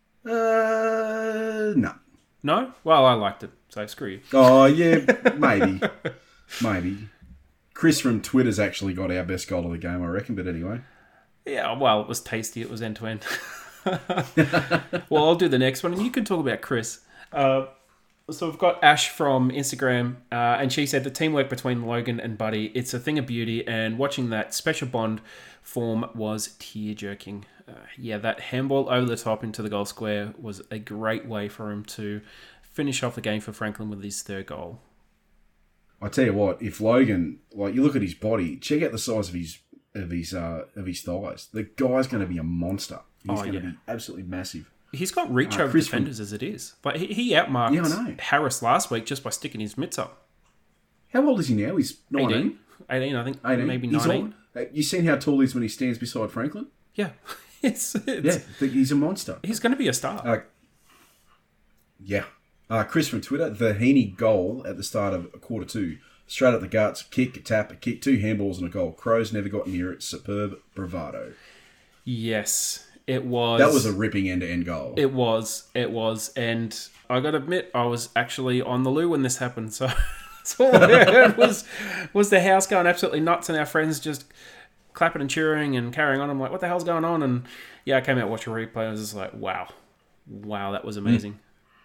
No. No? Well, I liked it, so screw you. Oh, yeah, maybe. Chris from Twitter's actually got our best goal of the game, I reckon, but anyway. Yeah, well, it was tasty. It was end-to-end. Well, I'll do the next one, and you can talk about Chris. So we've got Ash from Instagram, and she said the teamwork between Logan and Buddy, it's a thing of beauty, and watching that special bond form was tear-jerking. Yeah, that handball over the top into the goal square was a great way for him to finish off the game for Franklin with his third goal. I tell you what, if Logan, like you look at his body, check out the size of his thighs. The guy's going to be a monster. He's going to be absolutely massive. He's got reach over defenders as it is. But he outmarked Harris last week just by sticking his mitts up. How old is he now? He's 19? 18, I think. 18? Maybe 19. You seen how tall he is when he stands beside Franklin? Yeah. It's he's a monster. He's going to be a star. Chris from Twitter, the Heaney goal at the start of quarter 2. Straight at the guts, kick, a tap, a kick, 2 handballs and a goal. Crows never got near it. Superb bravado. Yes, it was. That was a ripping end-to-end goal. It was. And I got to admit, I was actually on the loo when this happened. So all I heard was the house going absolutely nuts and our friends just clapping and cheering and carrying on. I'm like, what the hell's going on? And yeah, I came out, watched a replay. I was just like, wow, that was amazing.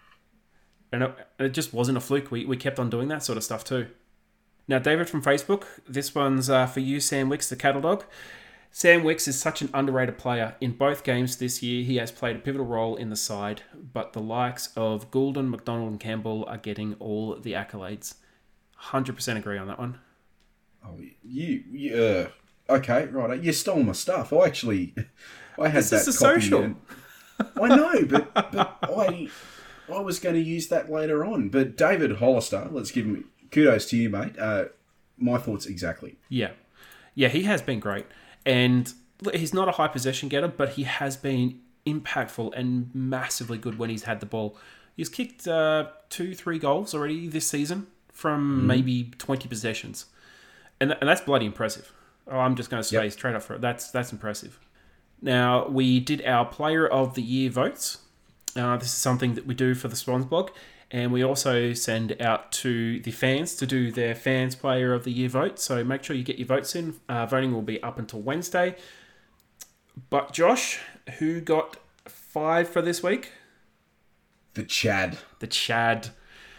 And it just wasn't a fluke. We kept on doing that sort of stuff too. Now, David from Facebook, this one's for you, Sam Wicks, the cattle dog. Sam Wicks is such an underrated player. In both games this year, he has played a pivotal role in the side, but the likes of Goulden, McDonald and Campbell are getting all the accolades. 100% agree on that one. Oh, you okay, right. You stole my stuff. I had this that is a copy. social. I know, but I was going to use that later on. But David Hollister, let's give him kudos to you, mate. My thoughts exactly. Yeah, he has been great. And he's not a high possession getter, but he has been impactful and massively good when he's had the ball. He's kicked 2-3 goals already this season from maybe 20 possessions. And that's bloody impressive. Oh, I'm just going to say straight up for it. That's impressive. Now, we did our Player of the Year votes. This is something that we do for the Swans blog. And we also send out to the fans to do their fans Player of the Year vote. So make sure you get your votes in. Voting will be up until Wednesday. But Josh, who got 5 for this week? The Chad. Can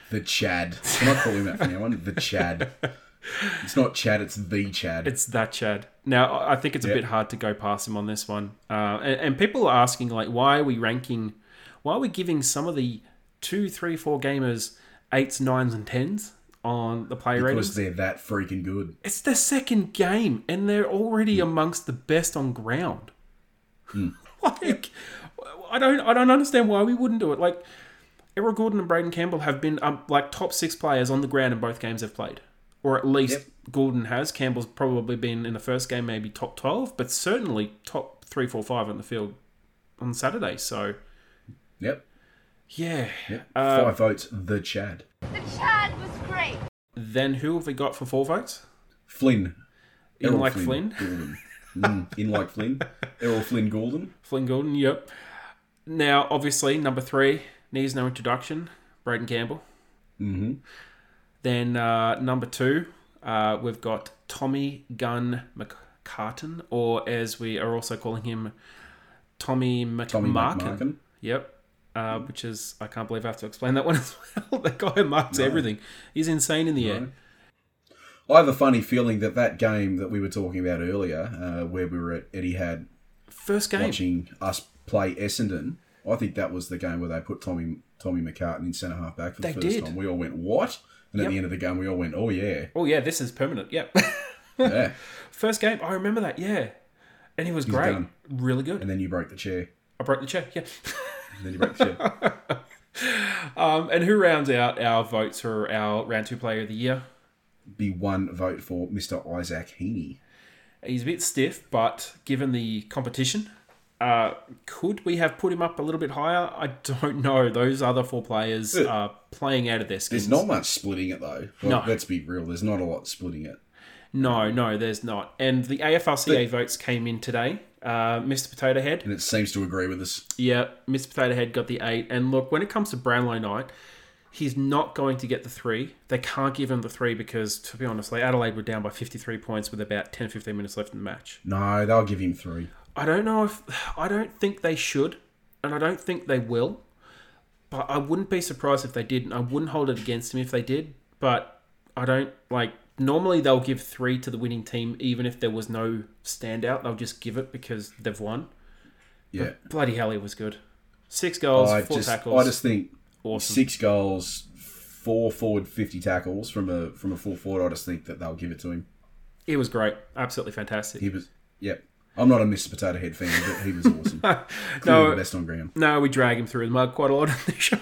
I call him that from now on? The Chad. It's not Chad, it's the Chad. It's that Chad. Now, I think it's a bit hard to go past him on this one. And people are asking, like, why are we giving some of the 2, 3, 4 gamers 8s, 9s, and 10s on the player ratings? Because they're that freaking good. It's their second game, and they're already amongst the best on ground. Like, I don't understand why we wouldn't do it. Like, Errol Goulden and Braden Campbell have been like top 6 players on the ground in both games they've played. Or at least Goulden has. Campbell's probably been in the first game maybe top 12, but certainly top 3, 4, 5 on the field on Saturday. So, yep. Yeah. Yep. 5 votes, the Chad. The Chad was great. Then who have we got for 4 votes? Flynn. In Errol like Flynn? In like Flynn. Errol Flynn Goulden. Flynn Goulden, yep. Now, obviously, number 3 needs no introduction. Braden Campbell. Mm-hmm. Then number 2, we've got Tommy Gunn McCartan, or as we are also calling him, Tommy McMarkin. Yep. Which is, I can't believe I have to explain that one as well. The guy marks everything. He's insane in the air. I have a funny feeling that game that we were talking about earlier, where we were at Etihad, first game, watching us play Essendon, I think that was the game where they put Tommy McCartan in centre half back for the first time. We all went, what? And at the end of the game, we all went, oh yeah. Oh yeah, this is permanent, yep. Yeah. First game, I remember that, yeah. And he was great. Done. Really good. And then you broke the chair. I broke the chair, yeah. And then you broke the chair. And who rounds out our votes for our round 2 player of the year? Be one vote for Mr. Isaac Heaney. He's a bit stiff, but given the competition, could we have put him up a little bit higher? I don't know. Those other 4 players are playing out of their skins. There's not much splitting it, though. Well, No. Let's be real. There's not a lot splitting it. No, there's not. And the AFLCA votes came in today. Mr. Potato Head. And it seems to agree with us. Yeah, Mr. Potato Head got the 8. And look, when it comes to Brownlow Knight, he's not going to get the 3. They can't give him the 3 because, to be honest, like Adelaide were down by 53 points with about 10-15 minutes left in the match. No, they'll give him 3. I don't think they should, and I don't think they will. But I wouldn't be surprised if they did, and I wouldn't hold it against them if they did. But I don't like. Normally they'll give 3 to the winning team, even if there was no standout. They'll just give it because they've won. Yeah. But bloody hell, he was good. 6 goals, 4 tackles. I just think Awesome. 6 goals, 4 forward, 50 tackles from a full forward. I just think that they'll give it to him. He was great. Absolutely fantastic. He was, yep. I'm not a Mr. Potato Head fan, but he was awesome. Clearly the best on ground. No, we drag him through the mud quite a lot on the show.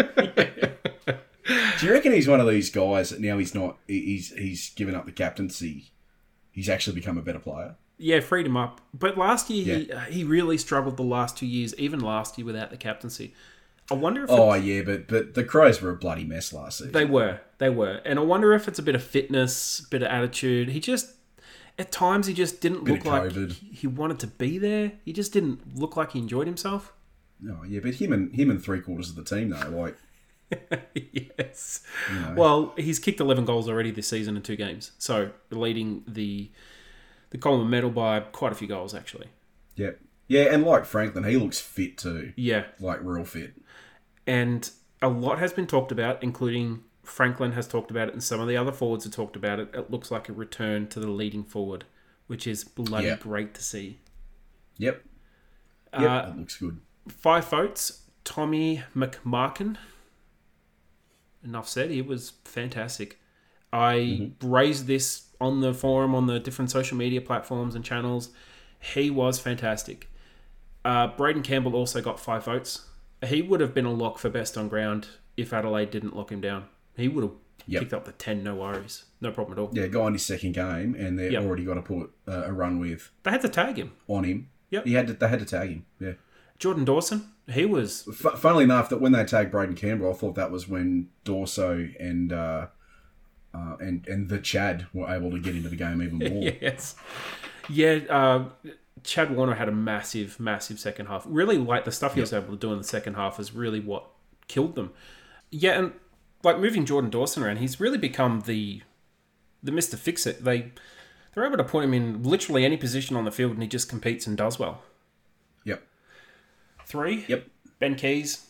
Do you reckon he's one of these guys that now he's given up the captaincy? He's actually become a better player. Yeah, freed him up. But last year, Yeah. he really struggled the last 2 years, even last year without the captaincy. I wonder if but the Crows were a bloody mess last season. they were. And I wonder if it's a bit of fitness, a bit of attitude. At times, he just didn't Bit look of like COVID. he wanted to be there. He just didn't look like he enjoyed himself. Oh, yeah, but him and 3/4 of the team, though, like... Yes. You know. Well, he's kicked 11 goals already this season in 2 games. So, leading the Coleman medal by quite a few goals, actually. Yep. Yeah, and like Franklin, he looks fit too. Yeah. Like real fit. And a lot has been talked about, including Franklin has talked about it, and some of the other forwards have talked about it. It looks like a return to the leading forward, which is bloody great to see. Yep. That looks good. 5 votes. Tommy McMarkin. Enough said. He was fantastic. I raised this on the forum, on the different social media platforms and channels. He was fantastic. Braden Campbell also got 5 votes. He would have been a lock for best on ground if Adelaide didn't lock him down. He would have picked up the 10, no worries. No problem at all. Yeah, guy in his second game, and they've already got to put a run with They had to tag him. on him. Yep. They had to tag him, yeah. Jordan Dawson, he was... Funnily enough, that when they tagged Braden Campbell, I thought that was when Dorso and the Chad were able to get into the game even more. Yes. Yeah, Chad Warner had a massive, massive second half. Really, like, the stuff he was able to do in the second half is really what killed them. Yeah, and, like, moving Jordan Dawson around, he's really become the Mr. Fix-It. They're able to put him in literally any position on the field, and he just competes and does well. Yep. 3. Yep. Ben Keys.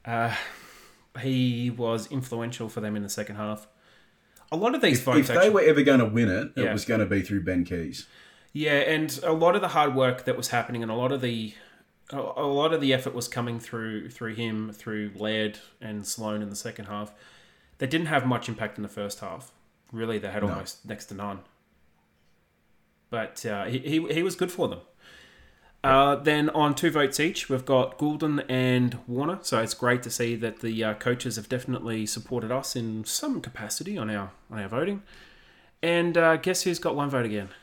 He was influential for them in the second half. A lot of these votes... If they were ever going to win it, Yeah. it was going to be through Ben Keys. Yeah, and a lot of the hard work that was happening and a lot of the effort was coming through him, through Laird and Sloan in the second half. They didn't have much impact in the first half. Really, they had almost next to none. But he was good for them. Then on 2 votes each, we've got Goulden and Warner. So it's great to see that the coaches have definitely supported us in some capacity on our voting. And guess who's got 1 vote again?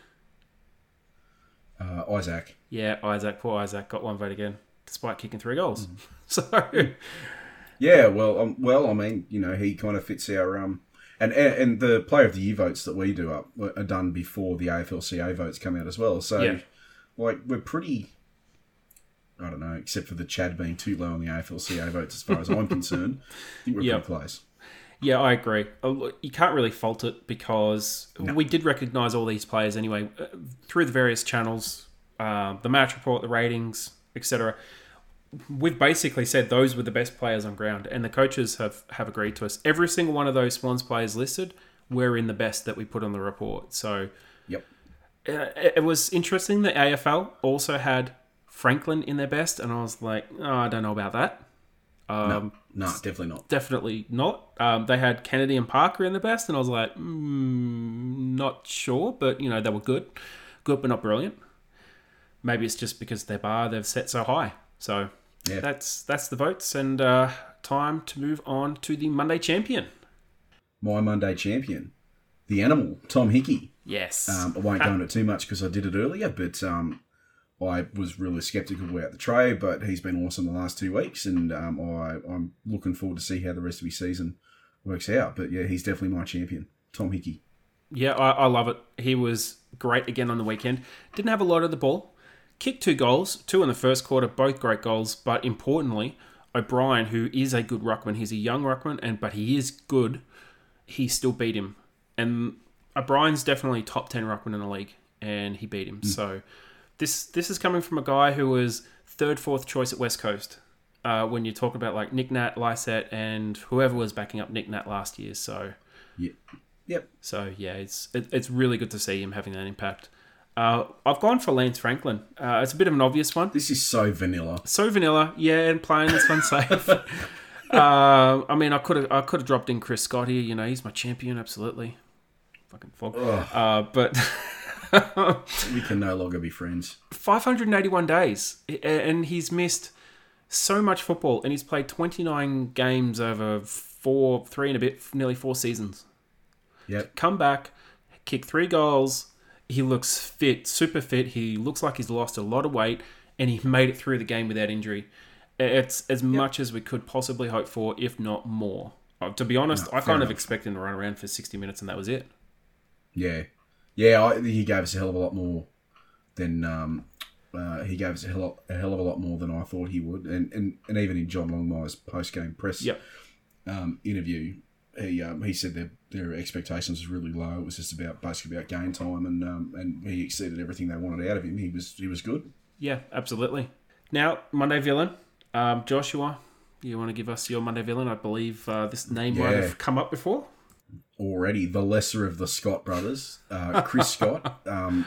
Isaac. Yeah, Isaac. Poor Isaac got 1 vote again, despite kicking 3 goals. So, Yeah, well, I mean, you know, he kind of fits our and the Player of the Year votes that we do are done before the AFLCA votes come out as well. So, like, we're pretty, I don't know, except for the Chad being too low on the AFLCA votes as far as I'm concerned. I think we're pretty close. yeah, I agree. You can't really fault it because we did recognise all these players anyway through the various channels, the match report, the ratings, etc. We've basically said those were the best players on ground, and the coaches have agreed to us. Every single one of those Swans players listed, we're in the best that we put on the report. So, Yep. it was interesting that AFL also had Franklin in their best, and I was like, I don't know about that. No, definitely not. Definitely not. They had Kennedy and Parker in the best, and I was like, not sure, but, you know, they were good. Good, but not brilliant. Maybe it's just because their bar they've set so high. So, that's the votes, and time to move on to the Monday champion. My Monday champion, the animal, Tom Hickey. Yes. I won't go into it too much because I did it earlier, but I was really sceptical about the trade, but he's been awesome the last 2 weeks, and I'm looking forward to see how the rest of his season works out. But yeah, he's definitely my champion, Tom Hickey. Yeah, I love it. He was great again on the weekend. Didn't have a lot of the ball. Kicked 2 goals, 2 in the first quarter, both great goals. But importantly, O'Brien, who is a good ruckman, he's a young ruckman, but he is good, he still beat him. And O'Brien's definitely top 10 ruckman in the league, and he beat him. So this is coming from a guy who was 3rd, 4th choice at West Coast. When you talk about like Nick Nat, Lysette, and whoever was backing up Nick Nat last year. So yeah. Yep. So yeah, it's really good to see him having that impact. I've gone for Lance Franklin. It's a bit of an obvious one. This is so vanilla. So vanilla, yeah, and playing this one safe. I mean, I could have dropped in Chris Scott here. You know, he's my champion, absolutely. Fucking fog. But we can no longer be friends. 581 days, and he's missed so much football, and he's played 29 games over 3 and a bit, nearly 4 seasons. Yep. Come back, kick 3 goals. He looks fit, super fit. He looks like he's lost a lot of weight, and he made it through the game without injury. It's as much as we could possibly hope for, if not more. To be honest, I kind of expected him to run around for 60 minutes, and that was it. Yeah. He gave us a hell of a lot more than he gave us a hell of a lot more than I thought he would, and even in John Longmire's post game press interview. He said their expectations was really low. It was just basically about game time, and he exceeded everything they wanted out of him. He was good. Yeah, absolutely. Now, Monday villain, Joshua. You want to give us your Monday villain? I believe this name might have come up before. Already, the lesser of the Scott brothers, Chris Scott.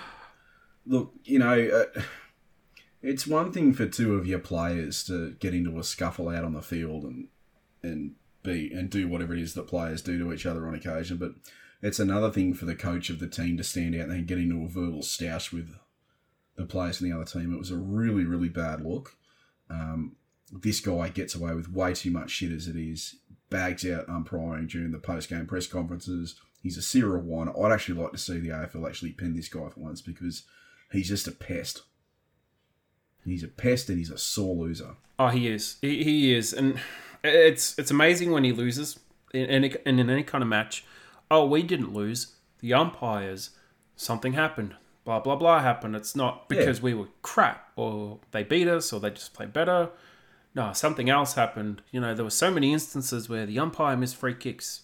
Look, you know, it's one thing for 2 of your players to get into a scuffle out on the field and do whatever it is that players do to each other on occasion, but it's another thing for the coach of the team to stand out there and get into a verbal stoush with the players from the other team. It was a really, really bad look. This guy gets away with way too much shit as it is. Bags out umpiring during the post-game press conferences. He's a serial whiner. I'd actually like to see the AFL actually pen this guy for once because he's just a pest. He's a pest and he's a sore loser. Oh, he is. He is. And it's amazing when he loses in any kind of match. Oh, we didn't lose. The umpires, something happened. Blah, blah, blah happened. It's not because we were crap or they beat us or they just played better. No, something else happened. You know, there were so many instances where the umpire missed free kicks.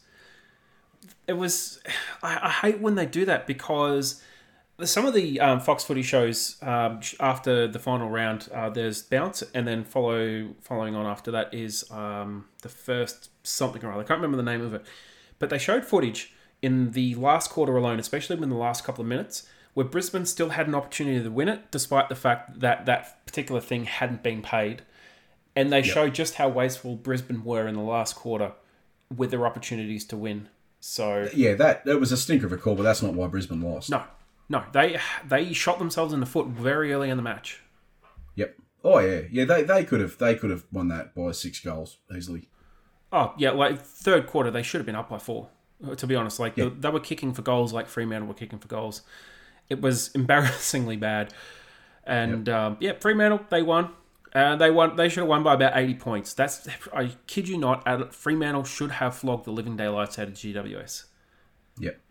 It was... I hate when they do that because some of the Fox Footy shows after the final round, there's Bounce, and then following on after that is the first something or other. I can't remember the name of it. But they showed footage in the last quarter alone, especially in the last couple of minutes, where Brisbane still had an opportunity to win it, despite the fact that that particular thing hadn't been paid. And they showed just how wasteful Brisbane were in the last quarter with their opportunities to win. So yeah, that was a stinker of a call, but that's not why Brisbane lost. No, they shot themselves in the foot very early in the match. Yep. Oh yeah. They could have won that by 6 goals easily. Oh yeah, like third quarter they should have been up by 4. To be honest, like they were kicking for goals like Fremantle were kicking for goals. It was embarrassingly bad, and Fremantle they won. They should have won by about 80 points. I kid you not. Fremantle should have flogged the living daylights out of GWS. Yep.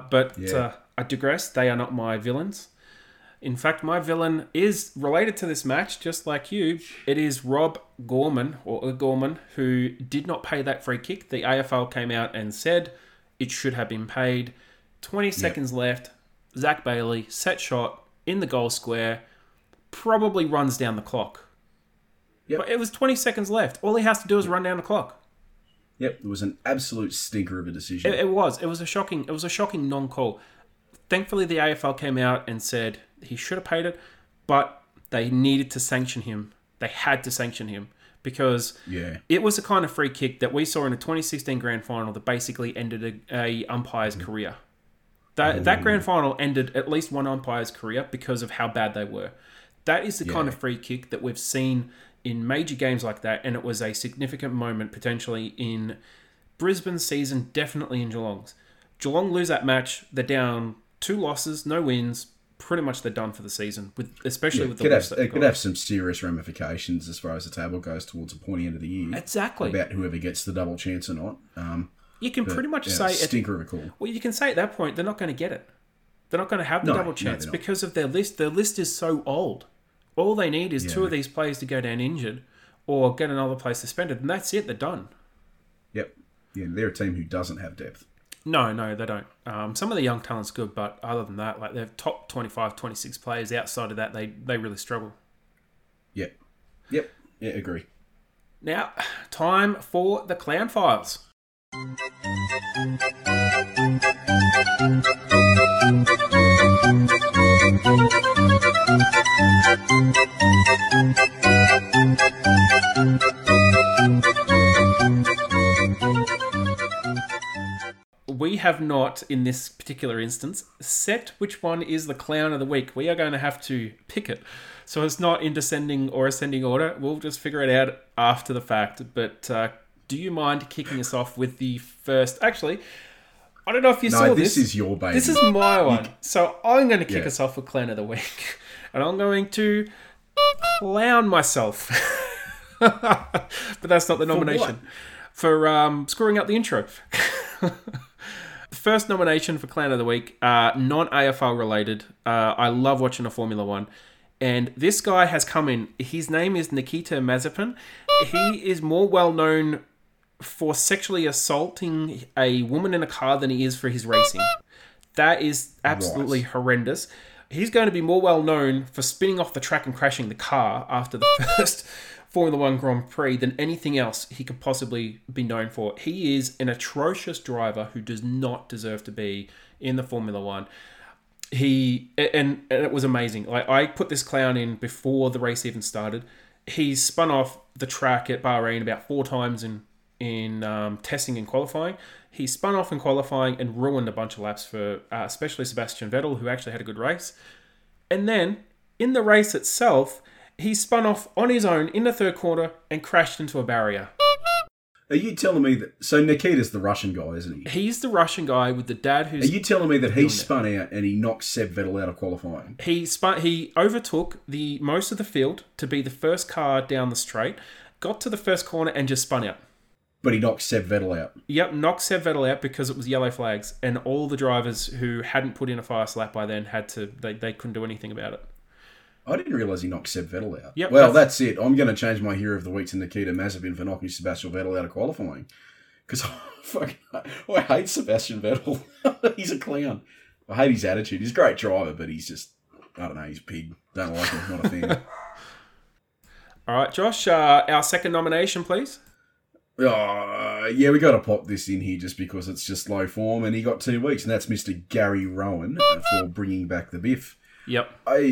I digress. They are not my villains. In fact, my villain is related to this match, just like you. It is Rob Gorman, who did not pay that free kick. The AFL came out and said it should have been paid. 20 seconds left. Zach Bailey, set shot in the goal square, probably runs down the clock. Yep. But it was 20 seconds left. All he has to do is run down the clock. Yep, it was an absolute stinker of a decision. It was a shocking non-call. Thankfully, the AFL came out and said he should have paid it, but they needed to sanction him. They had to sanction him because it was the kind of free kick that we saw in a 2016 grand final that basically ended a umpire's career. That grand final ended at least one umpire's career because of how bad they were. That is the kind of free kick that we've seen in major games like that, and it was a significant moment potentially in Brisbane's season, definitely in Geelong's. Geelong lose that match, they're down 2 losses, no wins, pretty much they're done for the season, especially with the loss. It could have some serious ramifications as far as the table goes towards the pointy end of the year. Exactly. About whoever gets the double chance or not. You can pretty much say... stinker of a call. Well, you can say at that point, they're not going to get it. They're not going to have the double chance because of their list. Their list is so old. All they need is 2 of these players to go down injured or get another player suspended, and that's it. They're done. Yep. Yeah, they're a team who doesn't have depth. No, they don't. Some of the young talent's good, but other than that, like they're top 25, 26 players. Outside of that, they really struggle. Yep. Yeah, agree. Now, time for the Clown Files. We have not, in this particular instance, set which one is the Clown of the Week. We are going to have to pick it. So it's not in descending or ascending order. We'll just figure it out after the fact. But do you mind kicking us off with the first... Actually, I don't know if you saw this. This is your baby. This is my one. So I'm going to kick us off with Clown of the Week. And I'm going to clown myself. But that's not the nomination. For screwing up the intro. First nomination for Clown of the Week, non-AFL related. I love watching a Formula One. And this guy has come in. His name is Nikita Mazepin. He is more well known for sexually assaulting a woman in a car than he is for his racing. That is absolutely horrendous. He's going to be more well known for spinning off the track and crashing the car after the first Formula One Grand Prix than anything else he could possibly be known for. He is an atrocious driver who does not deserve to be in the Formula One. And it was amazing. Like, I put this clown in before the race even started. He spun off the track at Bahrain about 4 times in testing and qualifying. He spun off in qualifying and ruined a bunch of laps for especially Sebastian Vettel, who actually had a good race. And then in the race itself, he spun off on his own in the third quarter and crashed into a barrier. Are you telling me that... So Nikita's the Russian guy, isn't he? He's the Russian guy with the dad who's... Are you telling me that he spun out and he knocked Seb Vettel out of qualifying? He overtook most of the field to be the first car down the straight, got to the first corner and just spun out. But he knocked Seb Vettel out. Yep, knocked Seb Vettel out because it was yellow flags, and all the drivers who hadn't put in a fast lap by then they couldn't do anything about it. I didn't realise he knocked Seb Vettel out. Yep, well, that's it. I'm going to change my hero of the week to Nikita Mazepin for knocking Sebastian Vettel out of qualifying. Because I hate Sebastian Vettel. He's a clown. I hate his attitude. He's a great driver, but he's just, I don't know, he's a pig. Don't like him. Not a fan. All right, Josh, our second nomination, please. Yeah, we got to pop this in here just because it's just low form, and he got 2 weeks, and that's Mr. Gary Rowan for bringing back the biff. Yep.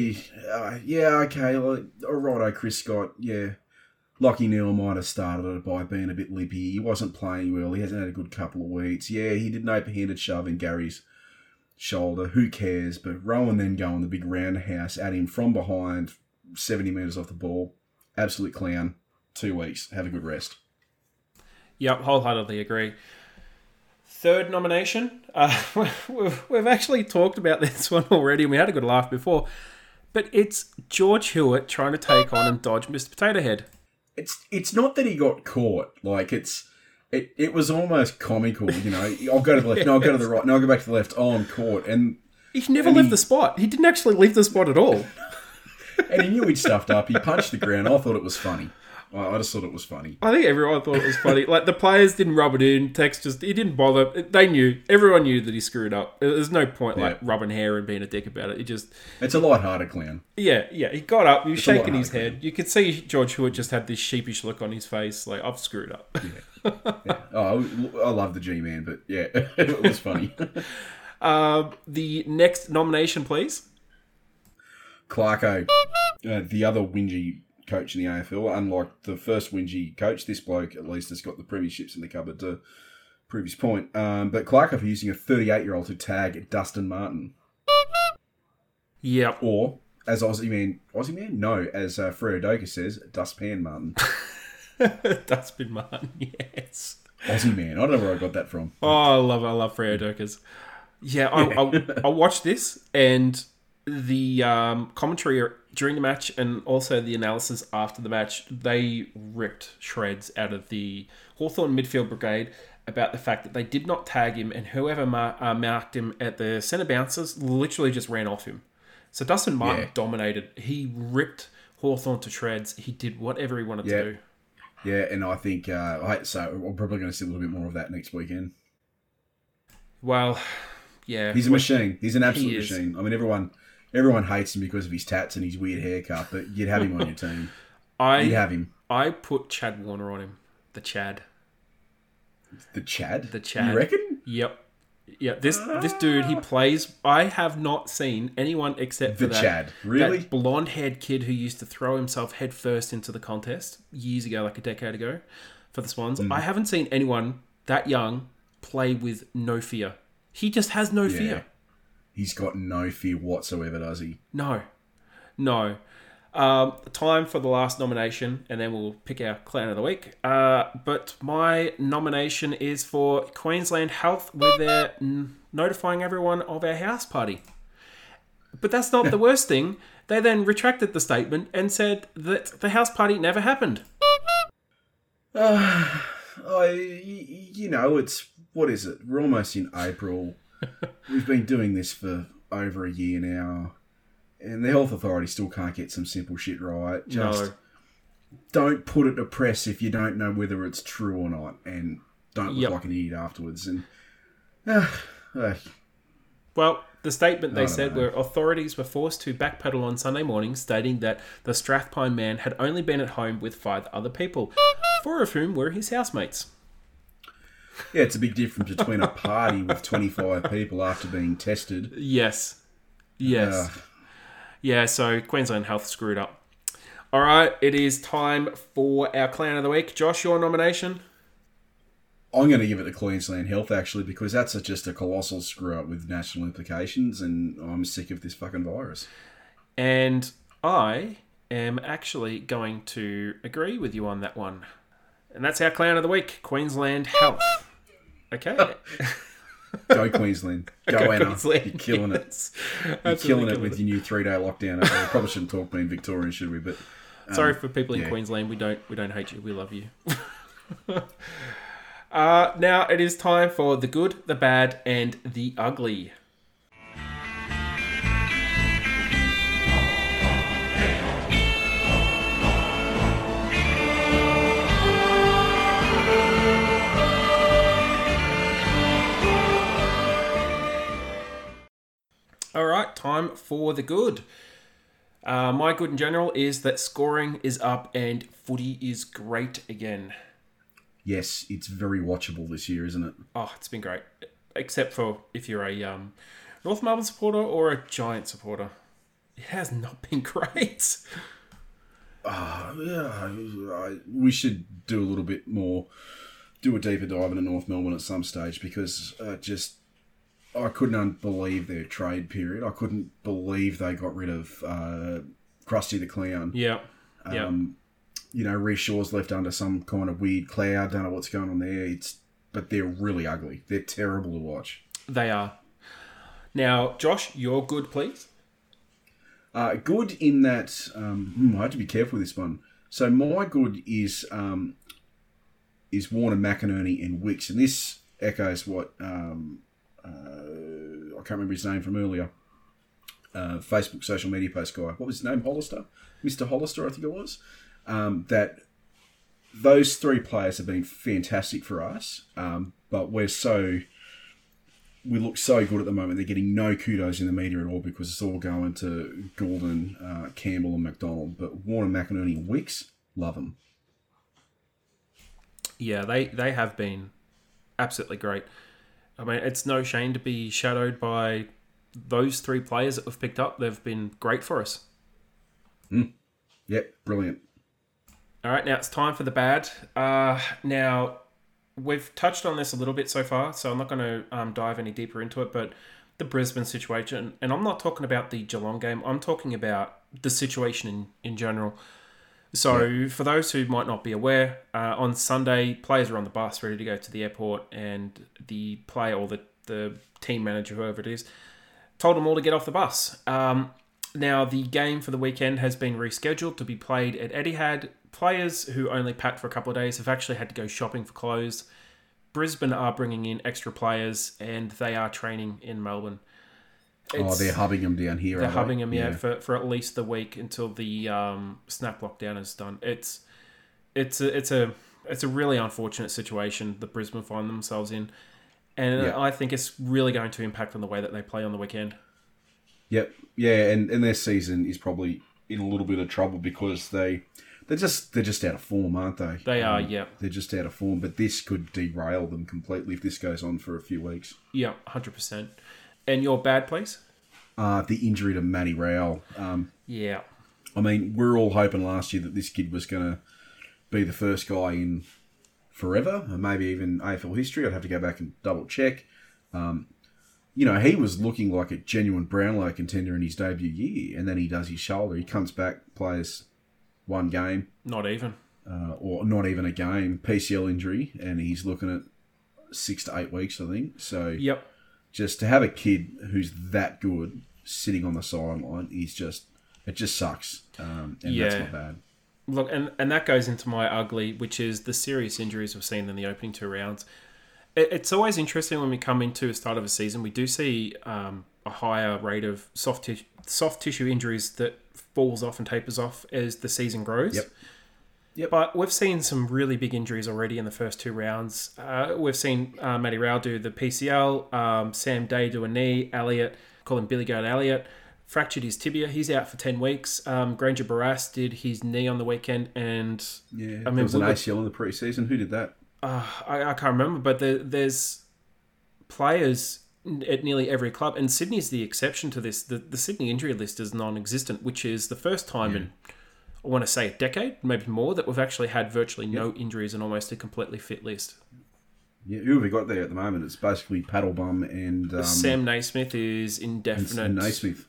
Okay. Righto, Chris Scott. Yeah. Lachie Neale might have started it by being a bit lippy. He wasn't playing well. He hasn't had a good couple of weeks. Yeah, he did an open-handed shove in Gary's shoulder. Who cares? But Rowan then going the big roundhouse at him from behind, 70 metres off the ball. Absolute clown. 2 weeks. Have a good rest. Yep, wholeheartedly agree. Third nomination. We've actually talked about this one already, and we had a good laugh before. But it's George Hewitt trying to take on and dodge Mr. Potato Head. It's not that he got caught. Like, it was almost comical, you know. I'll go to the left, yes. No, I'll go to the right, no, I'll go back to the left. Oh, I'm caught. And he never left the spot. He didn't actually leave the spot at all. And he knew he'd stuffed up. He punched the ground. I thought it was funny. I just thought it was funny. I think everyone thought it was funny. Like, the players didn't rub it in. Tex he didn't bother. They knew. Everyone knew that he screwed up. There's no point, like, rubbing hair and being a dick about it. It's a light-hearted clown. Yeah. He got up. He was shaking his head. Clown. You could see George Hewitt just had this sheepish look on his face. Like, I've screwed up. Yeah. Oh, I love the G-Man, but yeah, it was funny. The next nomination, please. Clarko, the other whingy coach in the AFL. Unlike the first whingy coach, this bloke at least has got the premierships in the cupboard to prove his point. But Clarko for using a 38-year-old to tag Dustin Martin. Yep. Or as Aussie Man? No, as Freo Doka says, Dustpan Martin. Dustbin Martin, yes. Aussie Man. I don't know where I got that from. Oh, I love Freo Dokas. Yeah, I watched this, and the commentary during the match and also the analysis after the match, they ripped shreds out of the Hawthorn midfield brigade about the fact that they did not tag him, and whoever marked him at the centre bounces literally just ran off him. So Dustin Martin dominated. He ripped Hawthorn to shreds. He did whatever he wanted to do. Yeah, and I think so. I'm probably going to see a little bit more of that next weekend. Well, yeah, he's a machine. He's an absolute machine. I mean, everyone hates him because of his tats and his weird haircut, but you'd have him on your team. You'd have him. I put Chad Warner on him. The Chad. The Chad? The Chad. You reckon? Yep. Yeah, this dude, he plays. I have not seen anyone except for the Chad. Really? That blonde-haired kid who used to throw himself headfirst into the contest years ago, like a decade ago, for the Swans. I haven't seen anyone that young play with no fear. He just has no fear. He's got no fear whatsoever, does he? No. Time for the last nomination, and then we'll pick our clown of the week. But my nomination is for Queensland Health with their notifying everyone of our house party. But that's not the worst thing. They then retracted the statement and said that the house party never happened. It's... What is it? We're almost in April. We've been doing this for over a year now. And the health authority still can't get some simple shit right. Just don't put it to press if you don't know whether it's true or not. And don't look like an idiot afterwards. And Well, the statement they said were authorities were forced to backpedal on Sunday morning, stating that the Strathpine man had only been at home with 5 other people, 4 of whom were his housemates. Yeah, it's a big difference between a party with 25 people after being tested. Yes. Yeah, so Queensland Health screwed up. All right, it is time for our Clown of the Week. Josh, your nomination? I'm going to give it to Queensland Health, actually, because that's just a colossal screw-up with national implications, and I'm sick of this fucking virus. And I am actually going to agree with you on that one. And that's our Clown of the Week, Queensland Health. Okay. Go Queensland. Go Anna. Queensland. You're killing it. You're killing it with your new 3-day lockdown. We probably shouldn't talk being Victorian, should we? But sorry for people in Queensland. We don't hate you. We love you. Now it is time for the good, the bad, and the ugly. All right, time for the good. My good in general is that scoring is up and footy is great again. Yes, it's very watchable this year, isn't it? Oh, it's been great. Except for if you're a North Melbourne supporter or a Giant supporter. It has not been great. We should do a little bit more, do a deeper dive into North Melbourne at some stage, because I couldn't believe their trade period. I couldn't believe they got rid of Krusty the Clown. Yeah. Rhys Shaw's left under some kind of weird cloud. Don't know what's going on there. But they're really ugly. They're terrible to watch. They are. Now, Josh, your good, please. Good in that... I have to be careful with this one. So my good is Warner, McInerney and Wicks. And this echoes what... I can't remember his name from earlier. Facebook social media post guy. What was his name? Hollister? Mr. Hollister, I think it was. That those 3 players have been fantastic for us, but we look so good at the moment. They're getting no kudos in the media at all because it's all going to Goulden, Campbell and McDonald. But Warner, McInerney and Wicks, love them. Yeah, they have been absolutely great. I mean, it's no shame to be shadowed by those 3 players that we've picked up. They've been great for us. Yep, brilliant. All right, now it's time for the bad. Now, we've touched on this a little bit so far, so I'm not going to dive any deeper into it, but the Brisbane situation, and I'm not talking about the Geelong game, I'm talking about the situation in general. So for those who might not be aware, on Sunday, players are on the bus ready to go to the airport, and the player or the team manager, whoever it is, told them all to get off the bus. Now, the game for the weekend has been rescheduled to be played at Etihad. Players who only packed for a couple of days have actually had to go shopping for clothes. Brisbane are bringing in extra players, and they are training in Melbourne. They're hubbing them down here. They're hubbing them, for at least the week until the snap lockdown is done. It's a really unfortunate situation that Brisbane find themselves in, and I think it's really going to impact on the way that they play on the weekend. Yep, yeah, and their season is probably in a little bit of trouble because they're just out of form, aren't they? They are, yeah. They're just out of form, but this could derail them completely if this goes on for a few weeks. Yeah, 100%. And your bad, please? The injury to Matty Rowell. Yeah. I mean, we're all hoping last year that this kid was going to be the first guy in forever, or maybe even AFL history. I'd have to go back and double check. He was looking like a genuine Brownlow contender in his debut year, and then he does his shoulder. He comes back, plays one game. Not even. Or not even a game. PCL injury, and he's looking at 6 to 8 weeks, I think. So, yep. Just to have a kid who's that good sitting on the sideline it just sucks. And that's not bad. Look, and that goes into my ugly, which is the serious injuries we've seen in the opening 2 rounds. It's always interesting when we come into the start of a season. We do see a higher rate of soft tissue injuries that falls off and tapers off as the season grows. Yep. But we've seen some really big injuries already in the first 2 rounds. We've seen Matty Rowell do the PCL, Sam Day do a knee, call him Billy Goat Elliott, fractured his tibia. He's out for 10 weeks. Granger Barras did his knee on the weekend. And there was an ACL in the preseason. Who did that? I can't remember, but there's players at nearly every club, and Sydney's the exception to this. The Sydney injury list is non-existent, which is the first time in, I want to say, a decade, maybe more, that we've actually had virtually no injuries and almost a completely fit list. Yeah, who have we got there at the moment? It's basically Paddlebum and... Sam Naismith is indefinite. And Naismith.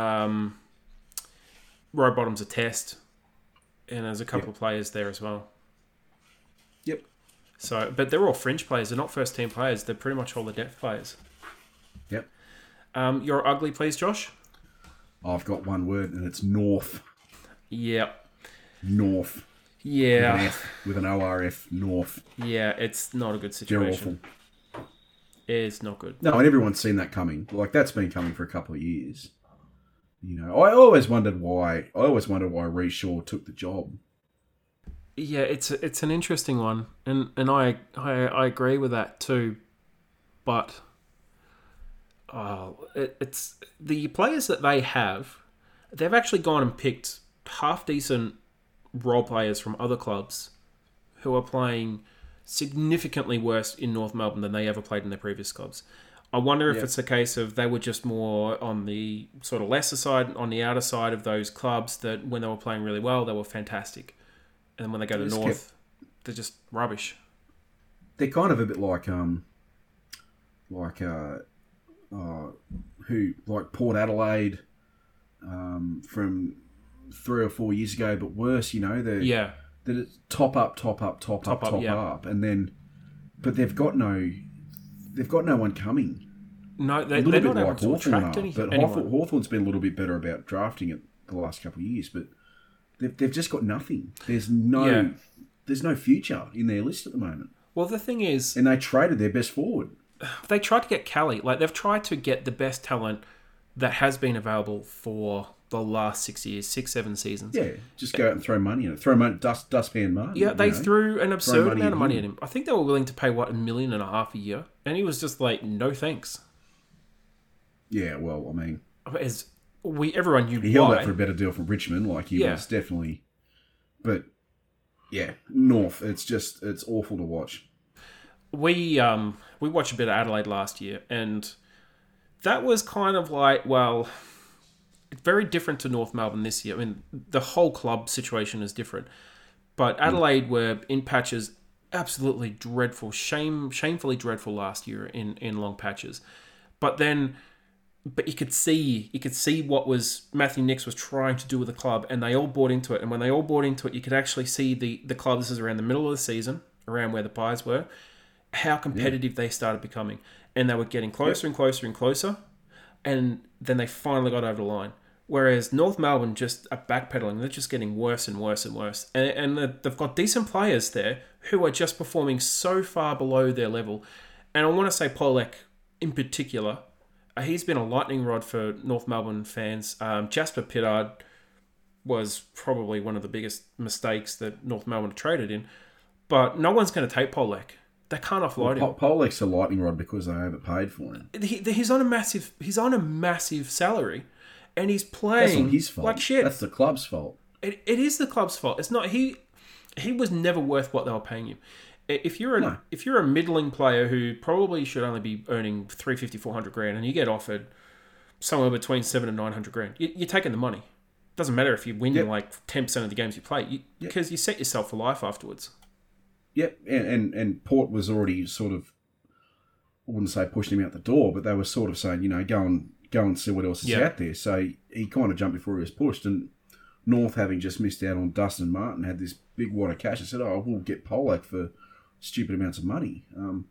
Rowbottom's a test, and there's a couple of players there as well. Yep. So, but they're all fringe players. They're not first-team players. They're pretty much all the depth players. Yep. Your ugly, please, Josh? I've got one word, and it's North. Yep. North. Yeah. With an ORF, North. Yeah, it's not a good situation. They're awful. It's not good. No, and everyone's seen that coming. Like, that's been coming for a couple of years. I always wondered why Rhys Shaw took the job. Yeah, it's an interesting one, and I agree with that too, but it's the players that they have. They've actually gone and picked half decent role players from other clubs who are playing significantly worse in North Melbourne than they ever played in their previous clubs. I wonder if it's a case of they were just more on the sort of lesser side, on the outer side of those clubs that when they were playing really well, they were fantastic. And then when they go to North, they're just rubbish. They're kind of a bit like Port Adelaide from 3 or 4 years ago, but worse. They're top up, and then, but they've got no one coming. No, they're not able to attract anything. But Hawthorn's been a little bit better about drafting it the last couple of years, but they've just got nothing. There's no future in their list at the moment. Well, the thing is... And they traded their best forward. They tried to get Kelly. Like, they've tried to get the best talent that has been available for the last 6 years, 7 seasons. Yeah, just go out and throw money at it. Throw money, dustpan money. Yeah, they threw an absurd amount of money at him. I think they were willing to pay, $1.5 million a year? And he was just like, no thanks. Yeah, well, I mean... Everyone knew he held out for a better deal from Richmond. Like, he was definitely... But, yeah, North, it's awful to watch. We watched a bit of Adelaide last year, and that was kind of like, well... very different to North Melbourne this year. I mean, the whole club situation is different. But Adelaide were in patches absolutely dreadful, shamefully dreadful last year in long patches. But then But you could see what was Matthew Nicks was trying to do with the club, and they all bought into it. And when they all bought into it, you could actually see the club. This is around the middle of the season, around where the Pies were, how competitive they started becoming, and they were getting closer and closer and closer, and then they finally got over the line. Whereas North Melbourne just are backpedaling; they're just getting worse and worse and worse, and they've got decent players there who are just performing so far below their level. And I want to say Pollock in particular. He's been a lightning rod for North Melbourne fans. Jasper Pittard was probably one of the biggest mistakes that North Melbourne traded in. But no one's going to take Pollock. They can't offload him. Pollock's a lightning rod because they overpaid for him. He's on a massive salary, and he's playing. That's not his fault. Like shit. That's the club's fault. It is the club's fault. It's not he. He was never worth what they were paying him. If you're a middling player who probably should only be earning 350, 400 grand, and you get offered somewhere between 700 and 900 grand, you're taking the money. Doesn't matter if you win like 10% of the games you play, because you set yourself for life afterwards. Yep, and Port was already sort of, I wouldn't say pushing him out the door, but they were sort of saying, go and see what else is out there. So he kind of jumped before he was pushed, and North, having just missed out on Dustin Martin, had this big wad of cash and said, we'll get Pollock for stupid amounts of money.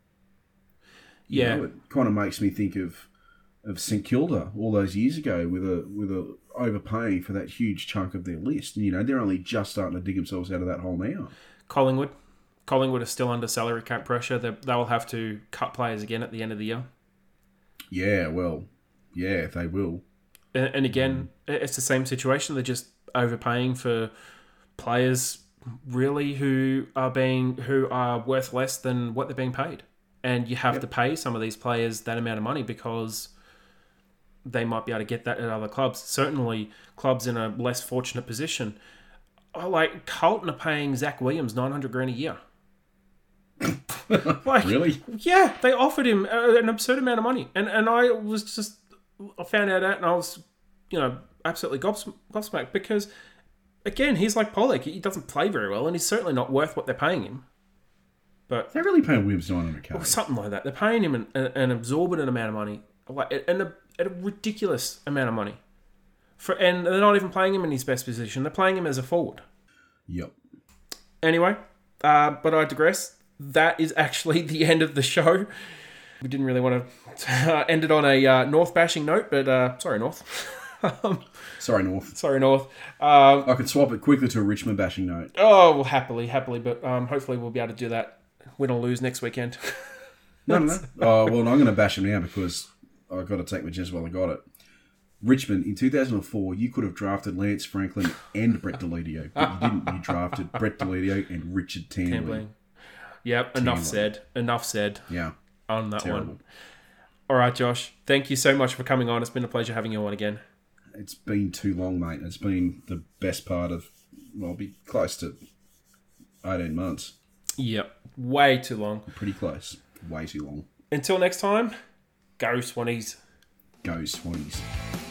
It kind of makes me think of St Kilda all those years ago with a overpaying for that huge chunk of their list. And, they're only just starting to dig themselves out of that hole now. Collingwood is still under salary cap pressure. They will have to cut players again at the end of the year. Yeah, well, yeah, they will. And again, it's the same situation. They're just overpaying for players really who are worth less than what they're being paid. And you have to pay some of these players that amount of money because they might be able to get that at other clubs. Certainly clubs in a less fortunate position. Like Carlton are paying Zach Williams 900 grand a year. Really? Yeah, they offered him an absurd amount of money. And I found out that and I was, absolutely gobsmacked because again, he's like Pollock. He doesn't play very well, and he's certainly not worth what they're paying him. But they're really paying Williams 900k. Or something like that. They're paying him an exorbitant amount of money, and a ridiculous amount of money. And they're not even playing him in his best position. They're playing him as a forward. Yep. Anyway, but I digress. That is actually the end of the show. We didn't really want to end it on a North bashing note, but sorry, North. Sorry, North. Sorry, North. I could swap it quickly to a Richmond bashing note. Oh, well, happily, but hopefully we'll be able to do that, win or lose next weekend. No. Oh, well, I'm going to bash him now because I've got to take my chance while I got it. Richmond, in 2004, you could have drafted Lance Franklin and Brett Deledio, but you didn't. You drafted Brett Deledio and Richard Tambling. Yep, enough said. Yeah. On that Terrible. one. All right, Josh. Thank you so much for coming on. It's been a pleasure having you on again. It's been too long, mate. It's been the best part of, well, be close to 18 months. Yep. Way too long. Pretty close. Way too long. Until next time, go Swannies. Go Swannies.